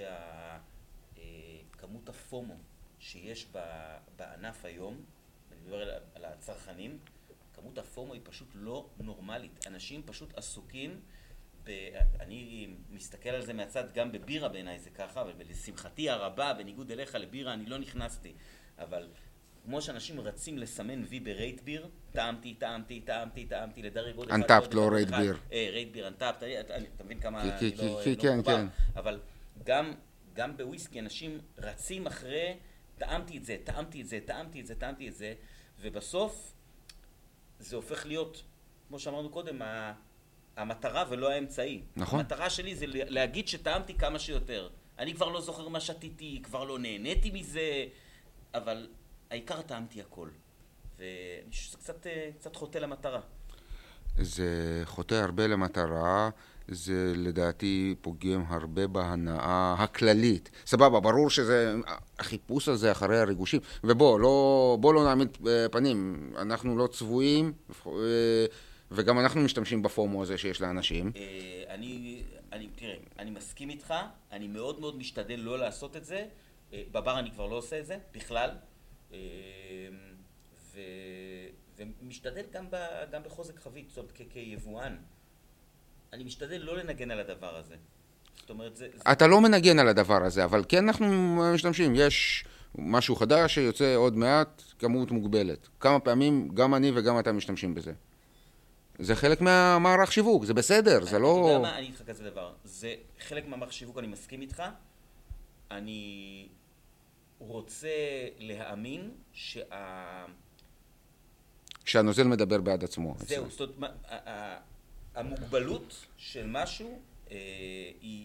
שכמות הפומו שיש בענף היום, אני מדבר על הצרכנים, כמות הפומו היא פשוט לא נורמלית. אנשים פשוט עסוקים, ב... אני מסתכל על זה מהצד, גם בבירה בעיניי זה ככה, אבל לשמחתי הרבה, בניגוד אליך לבירה, אני לא נכנסתי. אבל כמו שאנשים רצים לסמן וי ברייט ביר, טעמתי, טעמתי, טעמתי, טעמתי, לדרג עוד אחד. אנטאפט, לא רייט ביר. רייט ביר, אנטאפט, אתה מבין כמה אני לא מחובר. אבל גם בוויסקי אנשים רצים אחרי, טעמתי את זה, טעמתי את זה, טעמתי את זה, טעמתי את זה, ובסוף זה הופך להיות, כמו שאמרנו קודם, המטרה ולא האמצעי. נכון. המטרה שלי זה להגיד שטעמתי כמה שיותר. אני כבר לא זוכר מה שתיתי, כבר לא נהניתי מזה, אבל העיקר טעמתי הכל. ואני חושב שזה קצת, קצת חוטא למטרה. זה חוטא הרבה למטרה, זה לדעתי פוגם הרבה בהנאה הכללית. סבבה, ברור שזה, החיפוש הזה אחרי הריגושים, ובוא, לא, בוא לא נעמיד פנים, אנחנו לא צבועים, וגם אנחנו משתמשים בפומו הזה שיש לאנשים. אני, אני, תראה, אני מסכים איתך, אני מאוד מאוד משתדל לא לעשות את זה, בבר אני כבר לא עושה את זה, בכלל, ו... ומשתדל גם, ב... גם בחוזק חבית, זאת אומרת, כ... כיבואן. אני משתדל לא לנגן על הדבר הזה. זאת אומרת, זה... אתה לא מנגן על הדבר הזה, אבל כן אנחנו משתמשים. יש משהו חדש שיוצא עוד מעט, כמות מוגבלת. כמה פעמים גם אני וגם אתה משתמשים בזה. זה חלק מהמערך שיווק, זה בסדר, זה לא... אתה יודע מה, אני איתך כזה דבר. זה חלק מהמערך שיווק, אני מסכים איתך. אני רוצה להאמין שה... שהנוזל מדבר בעד עצמו. זהו, זאת אומרת, המוגבלות של משהו היא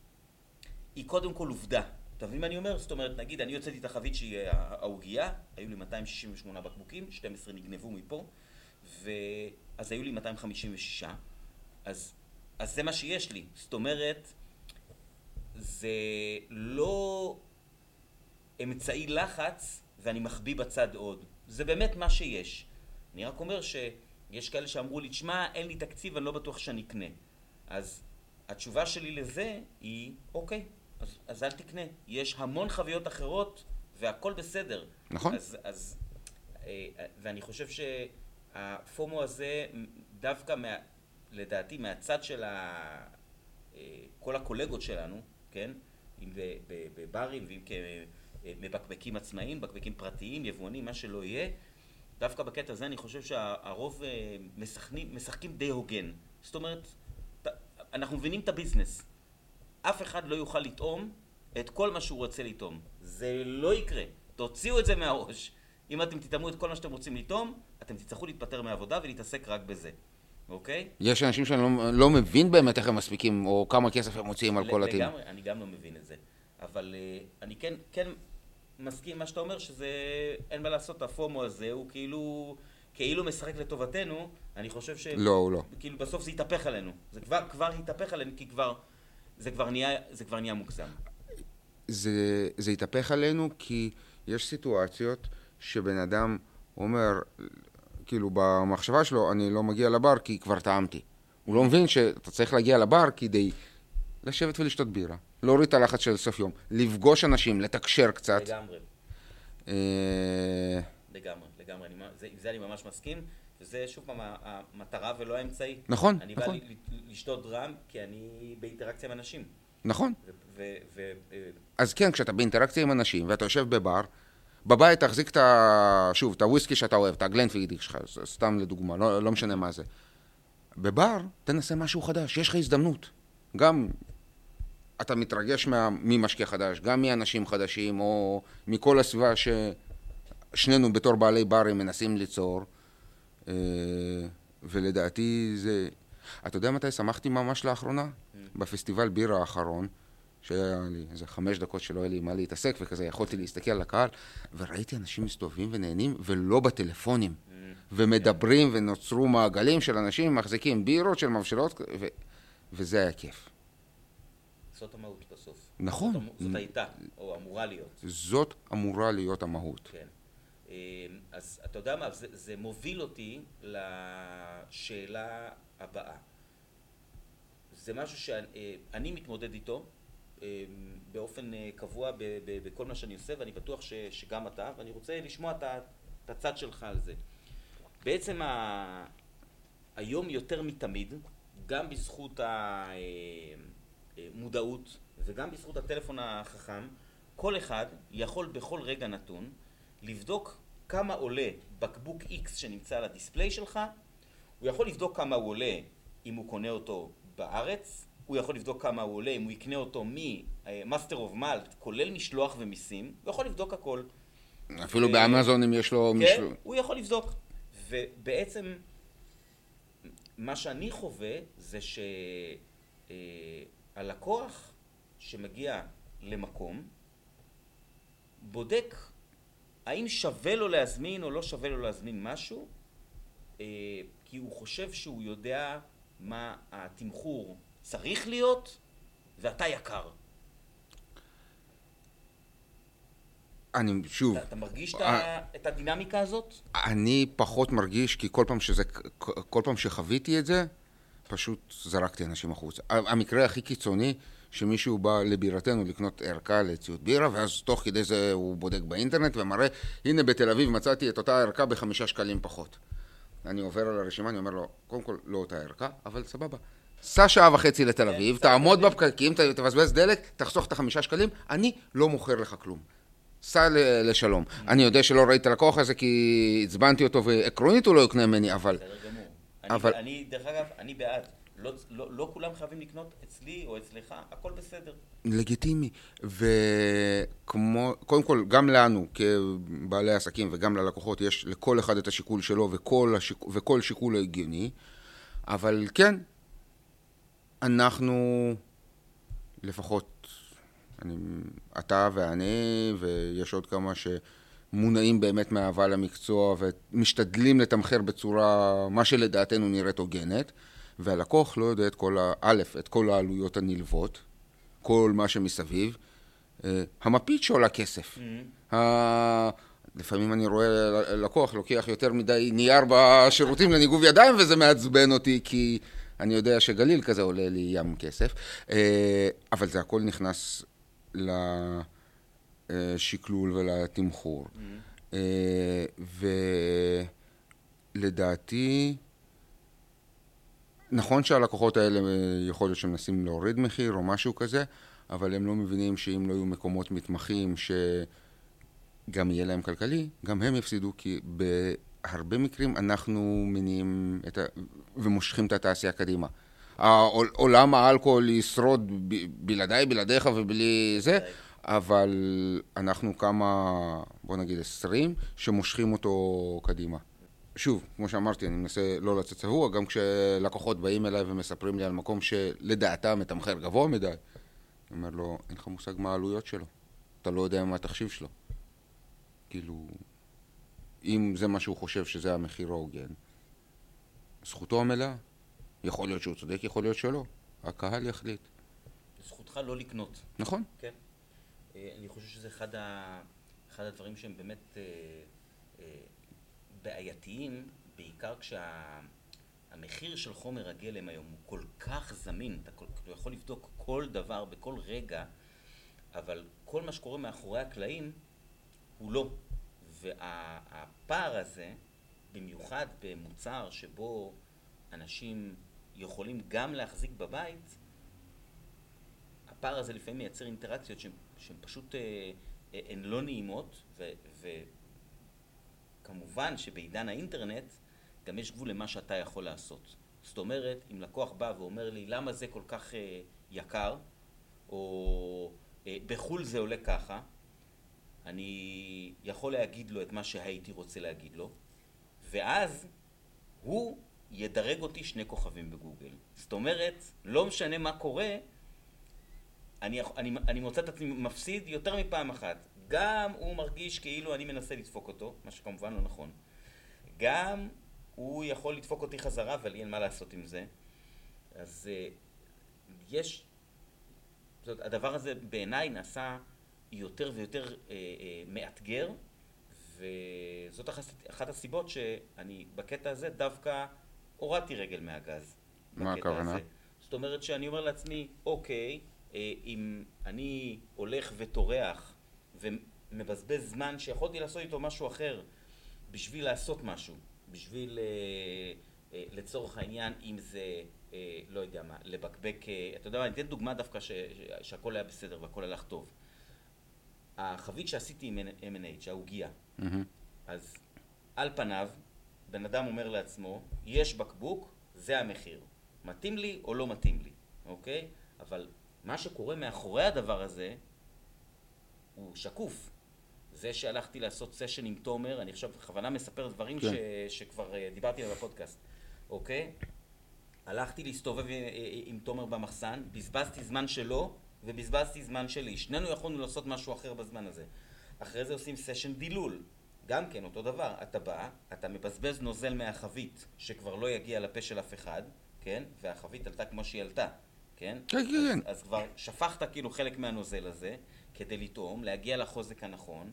קודם כל עובדה. אתה מבין מה אני אומר? זאת אומרת, נגיד, אני יוצאתי את החבית שהיא העוגיה, היו לי מאתיים שישים ושמונה בקבוקים, שתים עשרה נגנבו מפה, ואז היו לי מאתיים חמישים ושש, אז, אז זה מה שיש לי. זאת אומרת, זה לא אמצעי לחץ ואני מחביא בצד עוד. זה באמת מה שיש. אני רק אומר שיש כאלה שאמרו לי, תשמע, אין לי תקציב, אני לא בטוח שאני אקנה. אז התשובה שלי לזה היא, אוקיי, אז, אז אל תקנה. יש המון חוויות אחרות והכל בסדר. נכון. אז, אז, ואני חושב שהפומו הזה דווקא, מה, לדעתי, מהצד של ה, כל הקולגות שלנו, כן? אם בברים ואם כמבקבקים עצמאיים, בקבקים פרטיים, יבואנים, מה שלא יהיה, דווקא בקטע הזה אני חושב שהרוב משחקים, משחקים די הוגן. זאת אומרת, אנחנו מבינים את הביזנס. אף אחד לא יוכל לטעום את כל מה שהוא רוצה לטעום. זה לא יקרה. תוציאו את זה מהראש. אם אתם תטעמו את כל מה שאתם רוצים לטעום, אתם תצטרכו להתפטר מהעבודה ולהתעסק רק בזה. אוקיי? יש אנשים שאני לא, לא מבין באמת איך הם מספיקים, או כמה כסף הם מוציאים על כל הטים. לגמרי, אני גם לא מבין את זה. אבל uh, אני כן, כן מסכים מה שאתה אומר, שזה אין מה לעשות, הפומו הזה, הוא כאילו, כאילו משחק לטובתנו, אני חושב ש... לא, הוא לא. כאילו בסוף זה יתהפך עלינו. זה כבר, כבר יתהפך עלינו, כי כבר, זה כבר נהיה, זה כבר נהיה מוגזם. זה, זה יתהפך עלינו כי יש סיטואציות שבן אדם אומר, כאילו במחשבה שלו, אני לא מגיע לבר כי כבר טעמתי. הוא לא מבין שאתה צריך להגיע לבר כדי לשבת ולשתות בירה, להוריד את הלחץ של סוף יום, לפגוש אנשים, לתקשר קצת. לגמרי. לגמרי, לגמרי. אני, זה, זה אני ממש מסכים, וזה שוב פעם המטרה ולא האמצעי. נכון, אני נכון. אני בא לשתות דרם כי אני באינטראקציה עם אנשים. נכון. ו, ו, ו, אז כן, כשאתה באינטראקציה עם אנשים ואתה יושב בבר, בבית תחזיק את ה... שוב, את הוויסקי שאתה אוהב, את הגלנפידיק שלך, סתם לדוגמה, לא, לא משנה מה זה. בבר תנסה משהו חדש, יש לך הזדמנות. גם אתה מתרגש מה, ממשקיע חדש, גם מאנשים חדשים, או מכל הסביבה ששנינו בתור בעלי ברים מנסים ליצור, ולדעתי זה... אתה יודע מתי שמחתי ממש לאחרונה? Mm. בפסטיבל בירה האחרון, שהיה לי איזה חמש דקות שלא היה לי מה להתעסק, וכזה יכולתי להסתכל על הקהל, וראיתי אנשים מסתובבים ונהנים, ולא בטלפונים, mm. ומדברים, ונוצרו מעגלים של אנשים מחזיקים בירות של מבשלות, ו... וזה היה כיף. זאת המהות בסוף. נכון. זאת, זאת הייתה, או אמורה להיות. זאת אמורה להיות המהות. כן. אז אתה יודע מה, זה, זה מוביל אותי לשאלה הבאה. זה משהו שאני מתמודד איתו באופן קבוע בכל מה שאני עושה, ואני בטוח ש, שגם אתה, ואני רוצה לשמוע את הצד שלך על זה. בעצם ה, היום יותר מתמיד, גם בזכות המודעות וגם בזכות הטלפון החכם, כל אחד יכול בכל רגע נתון לבדוק כמה עולה בקבוק X שנמצא על הדיספליי שלך, הוא יכול לבדוק כמה הוא עולה אם הוא קונה אותו בארץ, הוא יכול לבדוק כמה הוא עולה אם הוא יקנה אותו מ-Master of Malt, כולל משלוח ומיסים, הוא יכול לבדוק הכל. אפילו באמזון אם יש לו משלוח. כן, הוא יכול לבדוק. ובעצם מה שאני חווה זה שהלקוח שמגיע למקום בודק האם שווה לו להזמין או לא שווה לו להזמין משהו, כי הוא חושב שהוא יודע מה התמחור צריך להיות, ואתה יקר. אני, שוב... אתה, אתה מרגיש uh, את הדינמיקה הזאת? אני פחות מרגיש, כי כל פעם שזה, כל פעם שחוויתי את זה, פשוט זרקתי אנשים החוצה. המקרה הכי קיצוני, שמישהו בא לבירתנו לקנות ערכה לציוד בירה, ואז תוך כדי זה הוא בודק באינטרנט ומראה, הנה בתל אביב מצאתי את אותה ערכה בחמישה שקלים פחות. אני עובר על הרשימה, אני אומר לו, קודם כל לא אותה ערכה, אבל סבבה. סע שעה וחצי לתל אביב, תעמוד בפקקים, תבזבז דלק, תחסוך את החמישה שקלים, אני לא מוכר לך כלום. סע לשלום. אני יודע שלא ראית לקוח הזה כי הצבנתי אותו ועקרונית הוא לא יקנה ממני, אבל... בסדר גמור. אני, דרך אגב, אני בעד. לא, לא, לא כולם חייבים לקנות אצלי או אצלך, הכל בסדר. לגיטימי. וכמו, קודם כל, גם לנו כבעלי עסקים וגם ללקוחות יש לכל אחד את השיקול שלו וכל, השיק, וכל שיקול הגיוני, אבל כן, אנחנו לפחות, אני, אתה ואני ויש עוד כמה שמונעים באמת מאהבה למקצוע ומשתדלים לתמחר בצורה, מה שלדעתנו נראית הוגנת, והלקוח לא יודע את כל, א', את כל העלויות הנלוות, כל מה שמסביב. המפית שעולה כסף. Mm-hmm. ה... לפעמים אני רואה לקוח לוקח יותר מדי נייר בשירותים לניגוב ידיים, וזה מעצבן אותי, כי אני יודע שגליל כזה עולה לי ים כסף. אבל זה הכל נכנס לשקלול ולתמחור. Mm-hmm. ולדעתי... נכון שהלקוחות האלה יכול להיות שמנסים להוריד מחיר או משהו כזה, אבל הם לא מבינים שאם לא יהיו מקומות מתמחים שגם יהיה להם כלכלי, גם הם יפסידו, כי בהרבה מקרים אנחנו מניעים את ה... ומושכים את התעשייה קדימה. עולם האלכוהול ישרוד בלעדיי, בלעדיך ובלי זה, אבל אנחנו כמה, בוא נגיד עשרים, שמושכים אותו קדימה. שוב, כמו שאמרתי, אני מנסה לא לצאת צבוע, גם כשלקוחות באים אליי ומספרים לי על מקום שלדעתם מתמחר גבוה מדי, אני אומר לו, אין לך מושג מה העלויות שלו. אתה לא יודע מה התחשיב שלו. כאילו, אם זה מה שהוא חושב שזה המחיר ההוגן, זכותו המלאה. יכול להיות שהוא צודק, יכול להיות שלא. הקהל יחליט. זכותך לא לקנות. נכון. כן. אני חושב שזה אחד, ה... אחד הדברים שהם באמת... בעייתיים, בעיקר כשהמחיר של חומר הגלם היום הוא כל כך זמין, אתה, כל, אתה יכול לבדוק כל דבר בכל רגע, אבל כל מה שקורה מאחורי הקלעים הוא לא. והפער הזה, במיוחד במוצר שבו אנשים יכולים גם להחזיק בבית, הפער הזה לפעמים מייצר אינטראקציות שהן, שהן פשוט הן לא נעימות, ו... ו כמובן שבעידן האינטרנט גם יש גבול למה שאתה יכול לעשות. זאת אומרת, אם לקוח בא ואומר לי למה זה כל כך אה, יקר, או אה, בחול זה עולה ככה, אני יכול להגיד לו את מה שהייתי רוצה להגיד לו, ואז הוא ידרג אותי שני כוכבים בגוגל. זאת אומרת, לא משנה מה קורה, אני, אני, אני מוצא את עצמי מפסיד יותר מפעם אחת. גם הוא מרגיש כאילו אני מנסה לדפוק אותו, מה שכמובן לא נכון. גם הוא יכול לדפוק אותי חזרה, אבל אין מה לעשות עם זה. אז uh, יש, זאת, הדבר הזה בעיניי נעשה יותר ויותר uh, uh, מאתגר, וזאת אחת, אחת הסיבות שאני בקטע הזה דווקא הורדתי רגל מהגז. מה הכוונה? הזה. זאת אומרת שאני אומר לעצמי, אוקיי, אם אני הולך וטורח ומבזבז זמן שיכולתי לעשות איתו משהו אחר בשביל לעשות משהו, בשביל לצורך העניין, אם זה, לא יודע מה, לבקבק, אתה יודע מה, אני אתן דוגמה דווקא ש, שהכל היה בסדר והכל הלך טוב. החבית שעשיתי עם אם אנד אייץ', ההוגייה, mm-hmm. אז על פניו, בן אדם אומר לעצמו, יש בקבוק, זה המחיר. מתאים לי או לא מתאים לי, אוקיי? אבל מה שקורה מאחורי הדבר הזה, הוא שקוף. זה שהלכתי לעשות סשן עם תומר, אני עכשיו בכוונה מספר דברים כן. ש, שכבר דיברתי עליהם בפודקאסט, אוקיי? הלכתי להסתובב עם תומר במחסן, בזבזתי זמן שלו, ובזבזתי זמן שלי. שנינו יכולנו לעשות משהו אחר בזמן הזה. אחרי זה עושים סשן דילול. גם כן, אותו דבר. אתה בא, אתה מבזבז נוזל מהחבית, שכבר לא יגיע לפה של אף אחד, כן? והחבית עלתה כמו שהיא עלתה, כן? כן, כן. אז, אז כבר שפכת כאילו חלק מהנוזל הזה, כדי לטעום, להגיע לחוזק הנכון,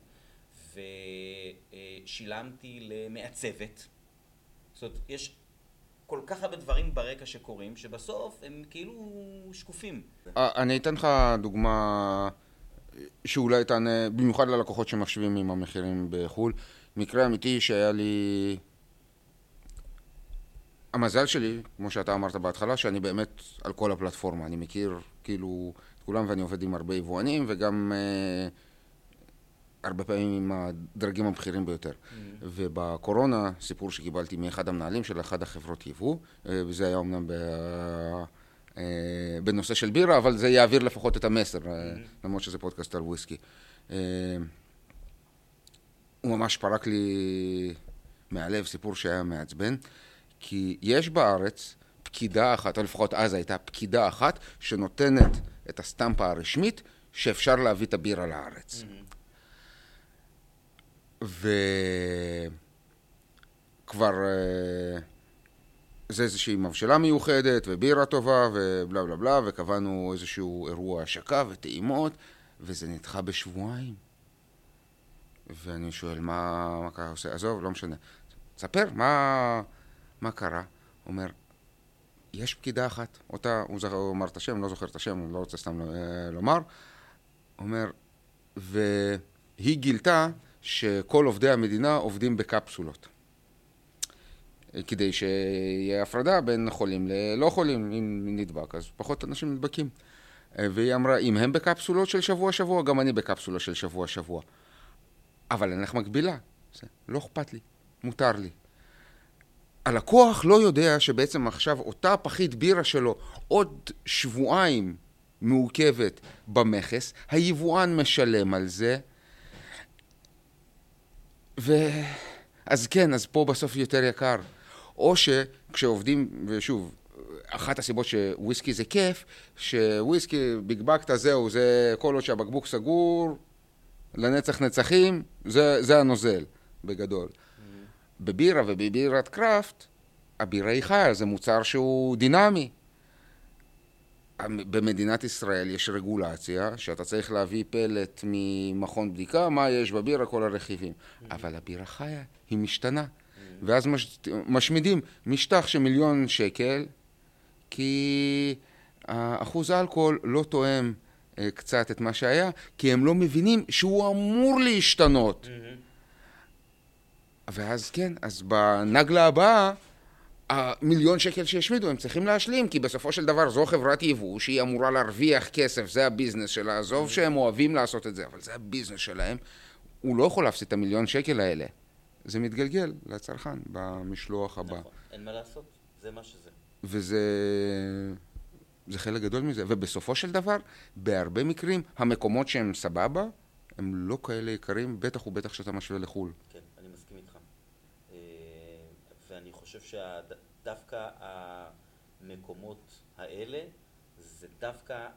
ושילמתי למעצבת. זאת אומרת, יש כל כך הרבה דברים ברקע שקורים, שבסוף הם כאילו שקופים. אני אתן לך דוגמה שאולי תענה, במיוחד ללקוחות שמשווים עם המחירים בחול. מקרה אמיתי שהיה לי... המזל שלי, כמו שאתה אמרת בהתחלה, שאני באמת על כל הפלטפורמה. אני מכיר כאילו את כולם ואני עובד עם הרבה יבואנים וגם אה, הרבה פעמים עם הדרגים הבכירים ביותר. Mm-hmm. ובקורונה, סיפור שקיבלתי מאחד המנהלים של אחד החברות יבוא, אה, וזה היה אמנם ב... אה, בנושא של בירה, אבל זה יעביר לפחות את המסר, mm-hmm. אה, למרות שזה פודקאסט על וויסקי. אה, הוא ממש פרק לי מהלב, סיפור שהיה מעצבן. כי יש בארץ פקידה אחת, או לפחות אז הייתה פקידה אחת, שנותנת את הסטמפה הרשמית שאפשר להביא את הבירה לארץ. Mm-hmm. וכבר זה איזושהי מבשלה מיוחדת ובירה טובה ובלה בלה בלה, וקבענו איזשהו אירוע השקה וטעימות, וזה נדחה בשבועיים. ואני שואל, מה, מה קרה? עושה? עזוב, לא משנה. ספר, מה... מה קרה? הוא אומר, יש פקידה אחת, אותה, הוא, זכר, הוא אמר את השם, לא זוכר את השם, הוא לא רוצה סתם לומר, הוא אומר, והיא גילתה שכל עובדי המדינה עובדים בקפסולות, כדי שיהיה הפרדה בין חולים ללא חולים, אם נדבק, אז פחות אנשים נדבקים. והיא אמרה, אם הם בקפסולות של שבוע-שבוע, גם אני בקפסולה של שבוע-שבוע. אבל אין לך מקבילה, זה לא אכפת לי, מותר לי. הלקוח לא יודע שבעצם עכשיו אותה פחית בירה שלו עוד שבועיים מעוכבת במכס, היבואן משלם על זה, ו... אז כן, אז פה בסוף יותר יקר. או שכשעובדים, ושוב, אחת הסיבות שוויסקי זה כיף, שוויסקי בגבקת זהו, זה כל עוד שהבקבוק סגור, לנצח נצחים, זה, זה הנוזל בגדול. בבירה ובבירת קראפט, הבירה היא חיה, זה מוצר שהוא דינמי. במדינת ישראל יש רגולציה שאתה צריך להביא פלט ממכון בדיקה, מה יש בבירה, כל הרכיבים. אבל הבירה חיה, היא משתנה. ואז מש, משמידים משטח של מיליון שקל, כי אחוז האלכוהול לא תואם קצת את מה שהיה, כי הם לא מבינים שהוא אמור להשתנות. ואז כן, אז בנגלה הבאה, המיליון שקל שהשמידו, הם צריכים להשלים, כי בסופו של דבר זו חברת יבוא שהיא אמורה להרוויח כסף, זה הביזנס שלה, עזוב שהם אוהבים לעשות את זה, אבל זה הביזנס שלהם, הוא לא יכול להפסיד את המיליון שקל האלה. זה מתגלגל לצרכן במשלוח הבא. נכון, אין מה לעשות, זה מה שזה. וזה זה חלק גדול מזה, ובסופו של דבר, בהרבה מקרים, המקומות שהם סבבה, הם לא כאלה יקרים, בטח ובטח שאתה משווה לחול. כן, אני מסכים איתך. ואני חושב דווקא המקומות האלה, זה דווקא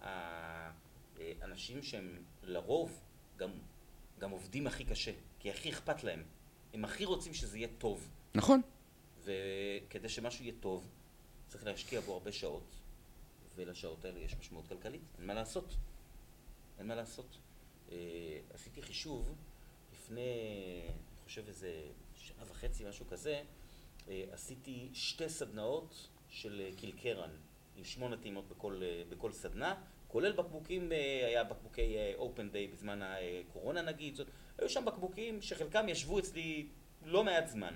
האנשים שהם לרוב גם, גם עובדים הכי קשה, כי הכי אכפת להם. הם הכי רוצים שזה יהיה טוב. נכון. וכדי שמשהו יהיה טוב, צריך להשקיע בו הרבה שעות, ולשעות האלה יש משמעות כלכלית. אין מה לעשות. אין מה לעשות. עשיתי חישוב לפני, אני חושב איזה שנה וחצי, משהו כזה, עשיתי שתי סדנאות של קילקרן, עם שמונה טעימות בכל, בכל סדנה, כולל בקבוקים, היה בקבוקי אופן דיי בזמן הקורונה נגיד, זאת, היו שם בקבוקים שחלקם ישבו אצלי לא מעט זמן.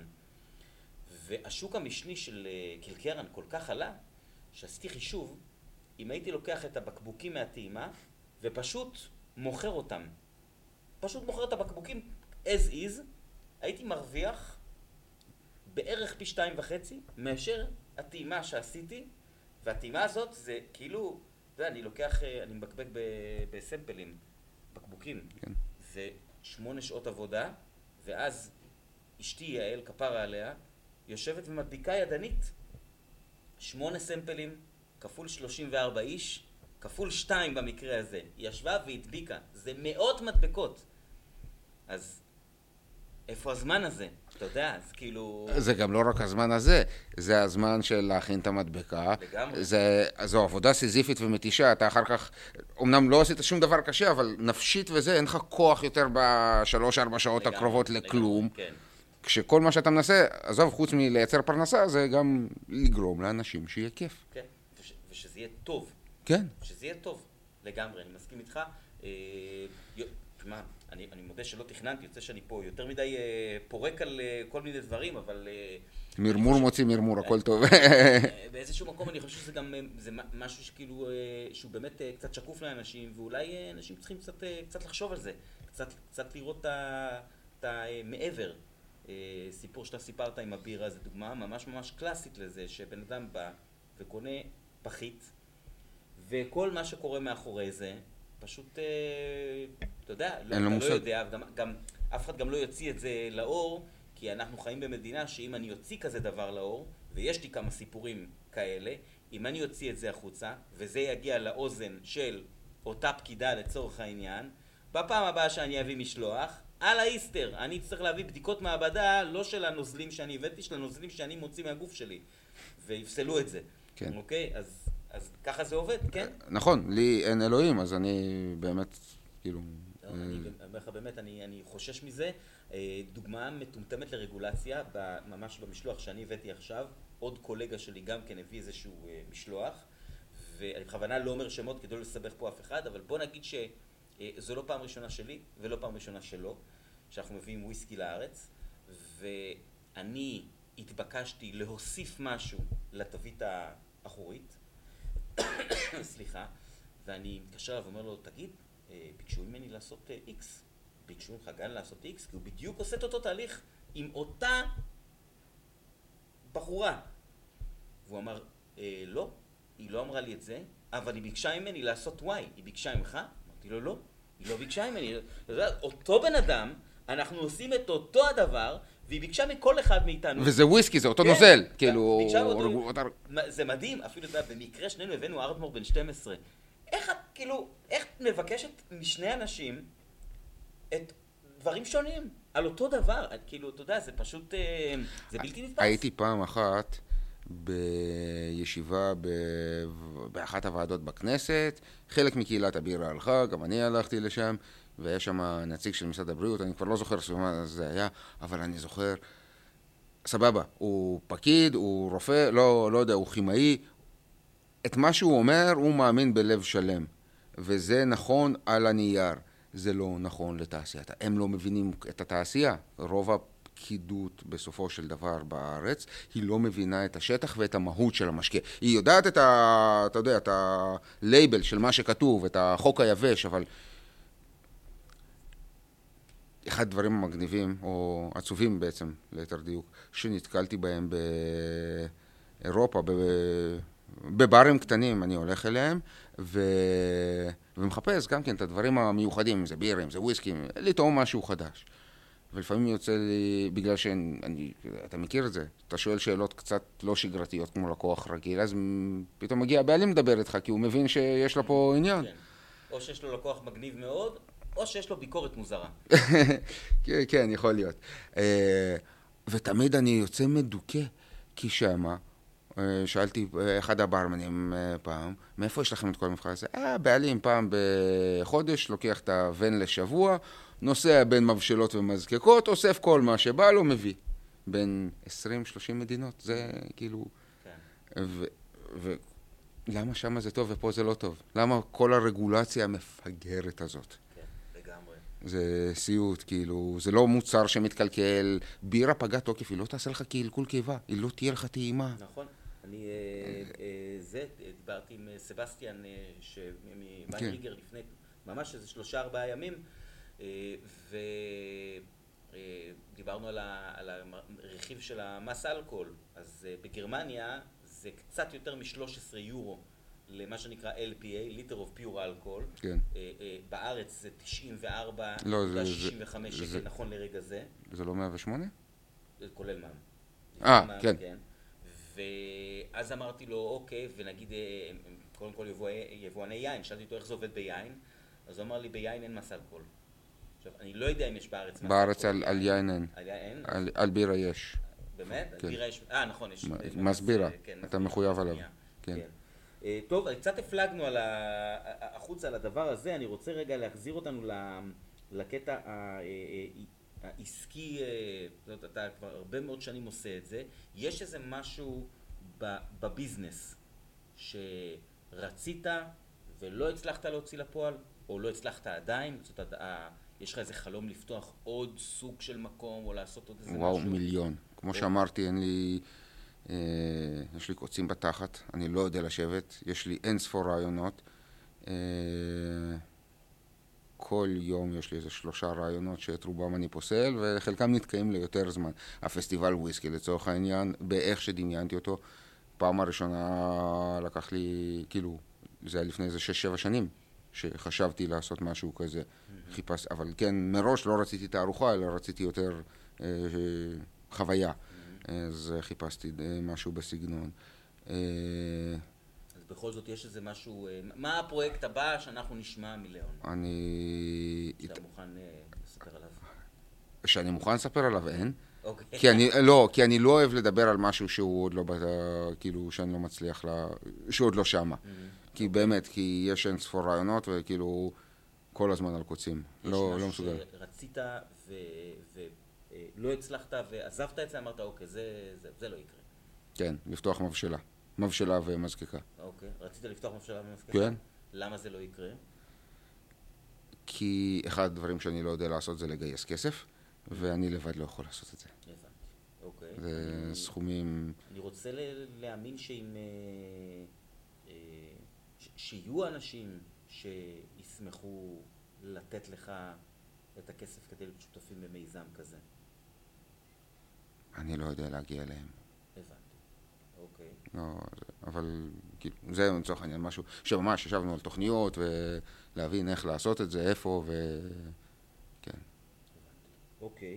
והשוק המשני של קילקרן כל כך עלה, שעשיתי חישוב, אם הייתי לוקח את הבקבוקים מהטעימה, ופשוט מוכר אותם, פשוט מוכר את הבקבוקים as is, הייתי מרוויח בערך פי שתיים וחצי מאשר הטעימה שעשיתי, והטעימה הזאת זה כאילו, אתה יודע, אני לוקח, אני מבקבק בסמפלים, בקבוקים, כן. זה שמונה שעות עבודה, ואז אשתי יעל, כפרה עליה, יושבת ומדביקה ידנית, שמונה סמפלים, כפול שלושים וארבע איש, כפול שתיים במקרה הזה, היא ישבה והדביקה, זה מאות מדבקות. אז איפה הזמן הזה? אתה יודע, אז כאילו... זה גם לא רק הזמן הזה, זה הזמן של להכין את המדבקה. לגמרי. זה, זו עבודה סיזיפית ומתישה, אתה אחר כך, אמנם לא עשית שום דבר קשה, אבל נפשית וזה, אין לך כוח יותר בשלוש ארבע שעות לגמרי, הקרובות לכלום. לגמרי, כן. כשכל מה שאתה מנסה, עזוב, חוץ מלייצר פרנסה, זה גם לגרום לאנשים שיהיה כיף. כן, וש, ושזה יהיה טוב. כן. שזה יהיה טוב, לגמרי, אני מסכים איתך. אה, תשמע, אני, אני מודה שלא תכננתי, יוצא שאני פה יותר מדי אה, פורק על אה, כל מיני דברים, אבל... אה, מרמור חושב, מוציא מרמור, הכל טוב. אה, באיזשהו מקום אני חושב שזה גם, זה משהו שכאילו, אה, שהוא באמת אה, קצת שקוף לאנשים, ואולי אה, אנשים צריכים קצת, אה, קצת לחשוב על זה, קצת, קצת לראות את המעבר. אה, סיפור שאתה סיפרת עם הבירה, זו דוגמה ממש ממש קלאסית לזה, שבן אדם בא וקונה פחית, וכל מה שקורה מאחורי זה, פשוט, אה, אתה יודע, לא, אתה לא יודע, גם, גם, אף אחד גם לא יוציא את זה לאור, כי אנחנו חיים במדינה שאם אני יוציא כזה דבר לאור, ויש לי כמה סיפורים כאלה, אם אני יוציא את זה החוצה, וזה יגיע לאוזן של אותה פקידה לצורך העניין, בפעם הבאה שאני אביא משלוח, על האיסטר, אני צריך להביא בדיקות מעבדה, לא של הנוזלים שאני הבאתי, של הנוזלים שאני מוציא מהגוף שלי, ויפסלו את זה. כן. אוקיי? אז, אז ככה זה עובד, כן? נכון, לי אין אלוהים, אז אני באמת, כאילו... אני אומר לך באמת, אני, אני חושש מזה. דוגמה מטומטמת לרגולציה, ממש במשלוח שאני הבאתי עכשיו, עוד קולגה שלי גם כן הביא איזשהו משלוח, ואני בכוונה לא אומר שמות כדי לא לסבך פה אף אחד, אבל בוא נגיד שזו לא פעם ראשונה שלי ולא פעם ראשונה שלו, שאנחנו מביאים וויסקי לארץ, ואני התבקשתי להוסיף משהו לתווית האחורית, סליחה, ואני מתקשר אליו ואומר לו, תגיד, ביקשו ממני לעשות X, ביקשו ממך גם לעשות X, כי הוא בדיוק עושה את אותו תהליך עם אותה בחורה. והוא אמר, אה, לא, היא לא אמרה לי את זה, אבל היא ביקשה ממני לעשות Y, היא ביקשה ממך? אמרתי לו, לא, היא לא ביקשה ממני. אותו בן אדם, אנחנו עושים את אותו הדבר, והיא ביקשה מכל אחד מאיתנו. וזה וויסקי, זה אותו נוזל, כאילו... זה מדהים, אפילו במקרה שנינו הבאנו ארדמור בן שתים עשרה. איך את, כאילו, איך את מבקשת משני אנשים את דברים שונים על אותו דבר? כאילו, אתה יודע, זה פשוט, זה בלתי נתפס. הייתי פעם אחת בישיבה באחת הוועדות בכנסת, חלק מקהילת הבירה הלכה, גם אני הלכתי לשם, ויש שם נציג של משרד הבריאות, אני כבר לא זוכר מה זה היה, אבל אני זוכר, סבבה, הוא פקיד, הוא רופא, לא, לא יודע, הוא כימאי, את מה שהוא אומר הוא מאמין בלב שלם, וזה נכון על הנייר, זה לא נכון לתעשייה. הם לא מבינים את התעשייה, רוב הפקידות בסופו של דבר בארץ, היא לא מבינה את השטח ואת המהות של המשקה. היא יודעת את ה... אתה יודע, את הלייבל של מה שכתוב, את החוק היבש, אבל אחד הדברים המגניבים, או עצובים בעצם, ליתר דיוק, שנתקלתי בהם באירופה, ב... בברים קטנים אני הולך אליהם, ו... ומחפש גם כן את הדברים המיוחדים, אם זה בירים, זה וויסקים, לטעום משהו חדש. ולפעמים יוצא לי, בגלל שאני, אתה מכיר את זה, אתה שואל שאלות קצת לא שגרתיות כמו לקוח רגיל, אז פתאום מגיע הבעלים לדבר איתך, כי הוא מבין שיש לה פה עניין. כן. או שיש לו לקוח מגניב מאוד, או שיש לו ביקורת מוזרה. כן, כן, יכול להיות. ותמיד אני יוצא מדוכא, כי שמה, שאלתי אחד הברמנים פעם, מאיפה יש לכם את כל המבחר הזה? אה, בעלים פעם בחודש, לוקח את הוון לשבוע, נוסע בין מבשלות ומזקקות, אוסף כל מה שבא לו, מביא. בין עשרים שלושים מדינות, זה כאילו... כן. ולמה שמה זה טוב ופה זה לא טוב? למה כל הרגולציה המפגרת הזאת? כן, לגמרי. זה סיוט, כאילו, זה לא מוצר שמתקלקל, בירה פגעת תוקף, היא לא תעשה לך כעלקול קיבה, היא לא תהיה לך טעימה. נכון. אני, זה, דיברתי עם סבסטיאן מוויינריגר לפני ממש איזה שלושה ארבעה ימים, ודיברנו על הרכיב של המס אלכוהול. אז בגרמניה זה קצת יותר מ-שלושה עשר יורו למה שנקרא אל פי איי, ליטר אוף פיור אלכוהול. כן. בארץ זה תשעים וארבע נקודה שישים וחמש שקל נכון לרגע זה. זה לא מאה ושמונה? כולל מע"מ. אה, כן. ואז אמרתי לו, אוקיי, ונגיד, קודם כל יבואני יין, שאלתי אותו איך זה עובד ביין, אז הוא אמר לי, ביין אין מס אלכוהול. עכשיו, אני לא יודע אם יש בארץ מס אלכוהול. בארץ על יין אין. על יין? על בירה יש. באמת? על בירה יש... אה, נכון, יש... מס בירה, אתה מחויב עליו. כן. טוב, קצת הפלגנו החוצה על הדבר הזה, אני רוצה רגע להחזיר אותנו לקטע העסקי, זאת, אתה כבר הרבה מאוד שנים עושה את זה, יש איזה משהו בביזנס שרצית ולא הצלחת להוציא לפועל, או לא הצלחת עדיין, זאת אומרת, יש לך איזה חלום לפתוח עוד סוג של מקום, או לעשות עוד איזה משהו? וואו, מיליון. כמו שאמרתי, אין לי, יש לי קוצים בתחת, אני לא יודע לשבת, יש לי אין ספור רעיונות. כל יום יש לי איזה שלושה רעיונות שאת רובם אני פוסל, וחלקם נתקעים ליותר זמן. הפסטיבל וויסקי, לצורך העניין, באיך שדמיינתי אותו, פעם הראשונה לקח לי, כאילו, זה היה לפני איזה שש שבע שנים, שחשבתי לעשות משהו כזה, mm-hmm. חיפש, אבל כן, מראש לא רציתי תערוכה, אלא רציתי יותר אה, חוויה. Mm-hmm. אז חיפשתי משהו בסגנון. אה, בכל זאת יש איזה משהו, מה הפרויקט הבא שאנחנו נשמע מליאון? אני... שאתה מוכן לספר עליו? שאני מוכן לספר עליו, אין. אוקיי. כי אני, לא, כי אני לא אוהב לדבר על משהו שהוא עוד לא, כאילו, שאני לא מצליח, לה, שהוא עוד לא שמה. כי באמת, כי יש אין ספור רעיונות וכאילו כל הזמן על קוצים. לא, לא מסוגל. יש משהו שרצית ולא הצלחת ועזבת את זה, אמרת, אוקיי, זה לא יקרה. כן, לפתוח מבשלה. מבשלה ומזקקה. אוקיי, רצית לפתוח מבשלה ומזקקה? כן. למה זה לא יקרה? כי אחד הדברים שאני לא יודע לעשות זה לגייס כסף, ואני לבד לא יכול לעשות את זה. הבנתי, אוקיי. זה סכומים... אני רוצה להאמין שאם... שיהיו אנשים שישמחו לתת לך את הכסף כדי להיות שותפים במיזם כזה. אני לא יודע להגיע אליהם. הבנתי. אוקיי. לא, אבל כאילו, זה לצורך העניין משהו שממש ישבנו על תוכניות ולהבין איך לעשות את זה, איפה ו... כן. אוקיי.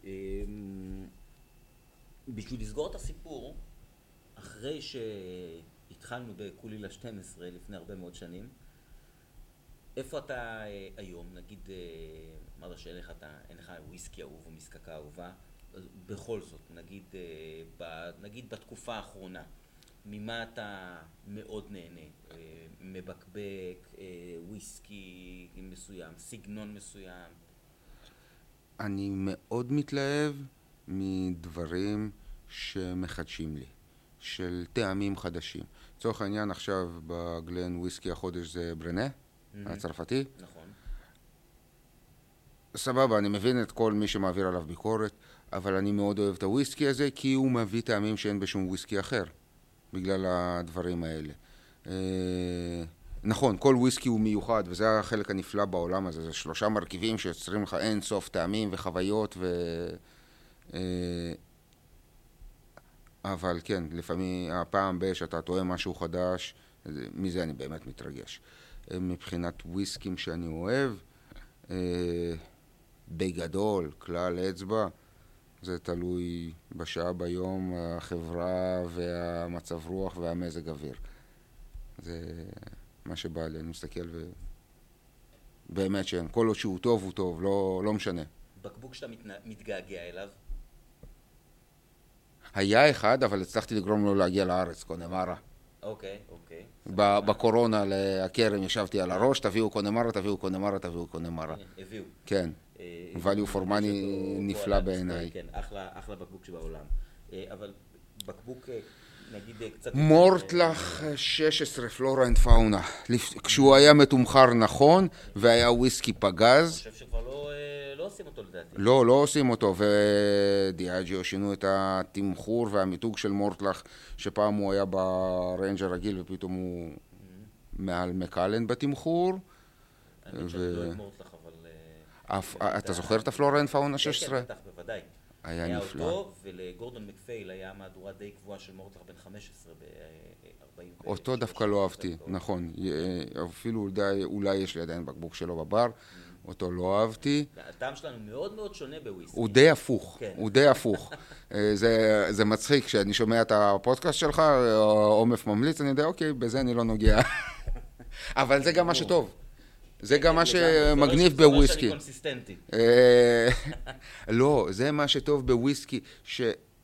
בשביל לסגור את הסיפור, אחרי שהתחלנו בקולילה שתים עשרה לפני הרבה מאוד שנים, איפה אתה היום? נגיד, אמרת שאין לך, אין לך וויסקי אהוב או מזקקה אהובה, בכל זאת, נגיד, נגיד בתקופה האחרונה, ממה אתה מאוד נהנה? מבקבק, וויסקי מסוים, סגנון מסוים? אני מאוד מתלהב מדברים שמחדשים לי, של טעמים חדשים. לצורך העניין עכשיו בגלן וויסקי החודש זה ברנה, mm-hmm. הצרפתי. נכון. סבבה, אני מבין את כל מי שמעביר עליו ביקורת, אבל אני מאוד אוהב את הוויסקי הזה, כי הוא מביא טעמים שאין בשום וויסקי אחר, בגלל הדברים האלה. אה, נכון, כל וויסקי הוא מיוחד, וזה החלק הנפלא בעולם הזה, זה שלושה מרכיבים שיוצרים לך אין סוף טעמים וחוויות, ו... אה, אבל כן, לפעמים הפעם בה שאתה טועה משהו חדש, מזה אני באמת מתרגש. מבחינת וויסקים שאני אוהב, אה, בגדול, כלל אצבע, זה תלוי בשעה ביום, החברה והמצב רוח והמזג אוויר. זה מה שבא לי, אני מסתכל ו... באמת שאין, כל עוד שהוא טוב הוא טוב, לא, לא משנה. בקבוק שאתה מתנה... מתגעגע אליו? היה אחד, אבל הצלחתי לגרום לו להגיע לארץ, קונמרה. אוקיי, אוקיי. בקורונה לכרם ישבתי על הראש, תביאו קונמרה, תביאו קונמרה, תביאו קונמרה. הביאו. כן. value for money נפלא בעיניי. כן, אחלה בקבוק שבעולם. אבל בקבוק, נגיד קצת... מורטלח שש עשרה פלורה אנד פאונה. כשהוא היה מתומחר נכון, והיה וויסקי פגז. אני חושב שכבר לא עושים אותו לדעתי. לא, לא עושים אותו, ודיאג'יו שינו את התמחור והמיתוג של מורטלח, שפעם הוא היה ברנג' הרגיל, ופתאום הוא מעל מקלן בתמחור. אני חושב לא את מורטלח, אבל... אתה זוכר את הפלורה אנד פאונה שש עשרה? כן, בטח, בוודאי. היה נפלא. היה אותו, ולגורדון מקפייל היה מהדורה די קבועה של מורטלח בן חמש עשרה ב-ארבעים. אותו דווקא לא אהבתי, נכון. אפילו אולי יש לי עדיין בקבוק שלו בבר, אותו לא אהבתי. הטעם שלנו מאוד מאוד שונה בוויסקי. הוא די הפוך, הוא די הפוך. זה מצחיק, כשאני שומע את הפודקאסט שלך, עומף ממליץ, אני יודע, אוקיי, בזה אני לא נוגע. אבל זה גם מה שטוב. זה גם מה שמגניב בוויסקי. זה אומר שאני קונסיסטנטי. לא, זה מה שטוב בוויסקי, ש...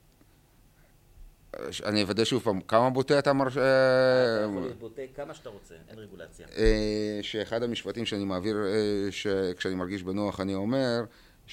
אני אוודא שוב פעם, כמה בוטה אתה מרש... אתה יכול לבוטה כמה שאתה רוצה, אין רגולציה. שאחד המשפטים שאני מעביר, כשאני מרגיש בנוח, אני אומר,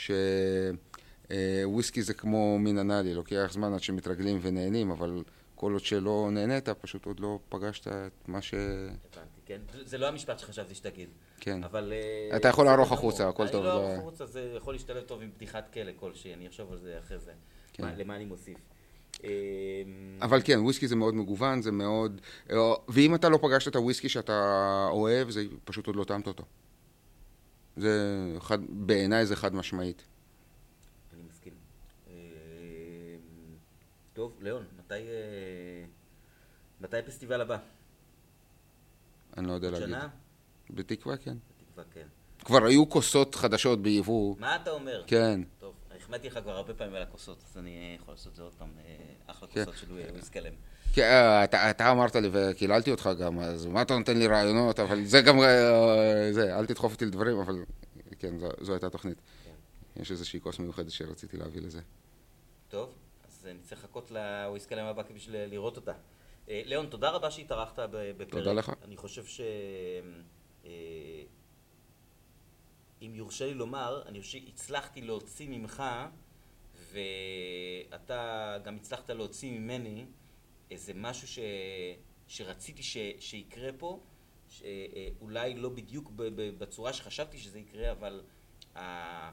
שוויסקי זה כמו מין אנאלי, לוקח זמן עד שמתרגלים ונהנים, אבל כל עוד שלא נהנית, פשוט עוד לא פגשת את מה ש... הבנתי, כן. זה לא המשפט שחשבתי שתגיד. כן. אבל... אתה יכול לערוך החוצה, הכל טוב. אני לא אערוך החוצה, זה יכול להשתלב טוב עם פתיחת כלא כלשהי, אני אחשוב על זה אחרי זה. למה אני מוסיף? אבל כן, וויסקי זה מאוד מגוון, זה מאוד... ואם אתה לא פגשת את הוויסקי שאתה אוהב, זה פשוט עוד לא טעמת אותו. זה... בעיניי זה חד משמעית. אני מסכים. טוב, ליאון, מתי... מתי הפסטיבל הבא? אני לא יודע להגיד. שנה? בתקווה, כן. בתקווה, כן. כבר היו כוסות חדשות ביבוא. מה אתה אומר? כן. טוב, החמאתי לך כבר הרבה פעמים על הכוסות, אז אני יכול לעשות זה עוד פעם, אחלה כוסות של וויסקלם. אתה אמרת לי וקיללתי אותך גם, אז מה אתה נותן לי רעיונות, אבל זה גם, זה, אל תדחוף אותי לדברים, אבל כן, זו הייתה תוכנית. יש איזושהי כוס מיוחדת שרציתי להביא לזה. טוב, אז נצטרך לחכות לוויסקלם הבא בשביל לראות אותה. ליאון, תודה רבה שהתארחת בפרק. תודה לך. אני חושב ש... אם יורשה לי לומר, אני חושב שהצלחתי להוציא ממך, ואתה גם הצלחת להוציא ממני, איזה משהו ש... שרציתי ש... שיקרה פה, שאולי לא בדיוק בצורה שחשבתי שזה יקרה, אבל ה...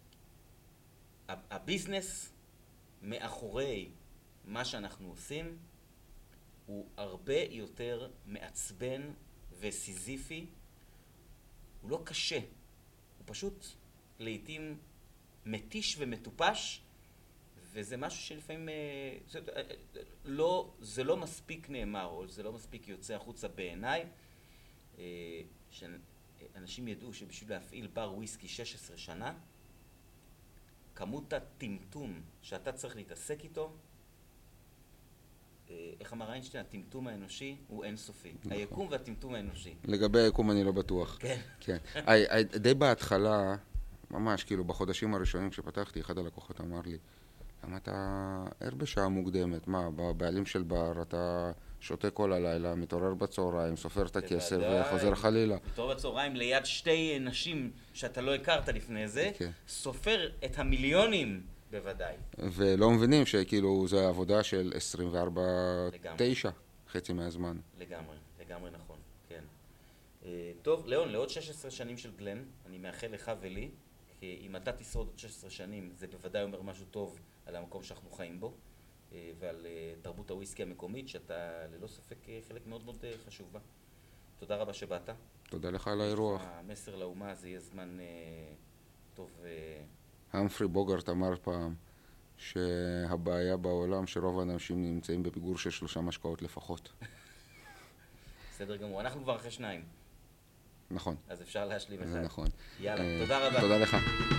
הביזנס מאחורי מה שאנחנו עושים, הוא הרבה יותר מעצבן וסיזיפי, הוא לא קשה. הוא פשוט לעתים מתיש ומטופש, וזה משהו שלפעמים זה לא, זה לא מספיק נאמר, או זה לא מספיק יוצא החוצה בעיניי, שאנשים ידעו שבשביל להפעיל בר וויסקי שש עשרה שנה, כמות הטמטום שאתה צריך להתעסק איתו, איך אמר איינשטיין, הטמטום האנושי הוא אינסופי. היקום והטמטום האנושי. לגבי היקום אני לא בטוח. כן. כן. די בהתחלה, ממש כאילו בחודשים הראשונים כשפתחתי, אחד הלקוחות אמר לי, למה אתה ער בשעה מוקדמת? מה, בבעלים של בר אתה שותה כל הלילה, מתעורר בצהריים, סופר את הכסף וחוזר חלילה. מתעורר בצהריים ליד שתי נשים שאתה לא הכרת לפני זה, סופר את המיליונים בוודאי. ולא מבינים שכאילו זו עבודה של עשרים וארבע תשע, חצי מהזמן. לגמרי, לגמרי נכון, כן. טוב, ליאון, לעוד שש עשרה שנים של גלן, אני מאחל לך ולי, כי אם אתה תשרוד עוד שש עשרה שנים, זה בוודאי אומר משהו טוב על המקום שאנחנו חיים בו, ועל תרבות הוויסקי המקומית, שאתה ללא ספק חלק מאוד מאוד חשוב בה. תודה רבה שבאת. תודה לך על האירוח. המסר לאומה, זה יהיה זמן טוב. המפרי בוגרט אמר פעם שהבעיה בעולם שרוב האנשים נמצאים בפיגור של שלושה משקאות לפחות. בסדר גמור, אנחנו כבר אחרי שניים. נכון. אז אפשר להשלים אחד. זה נכון. יאללה, תודה רבה. תודה לך.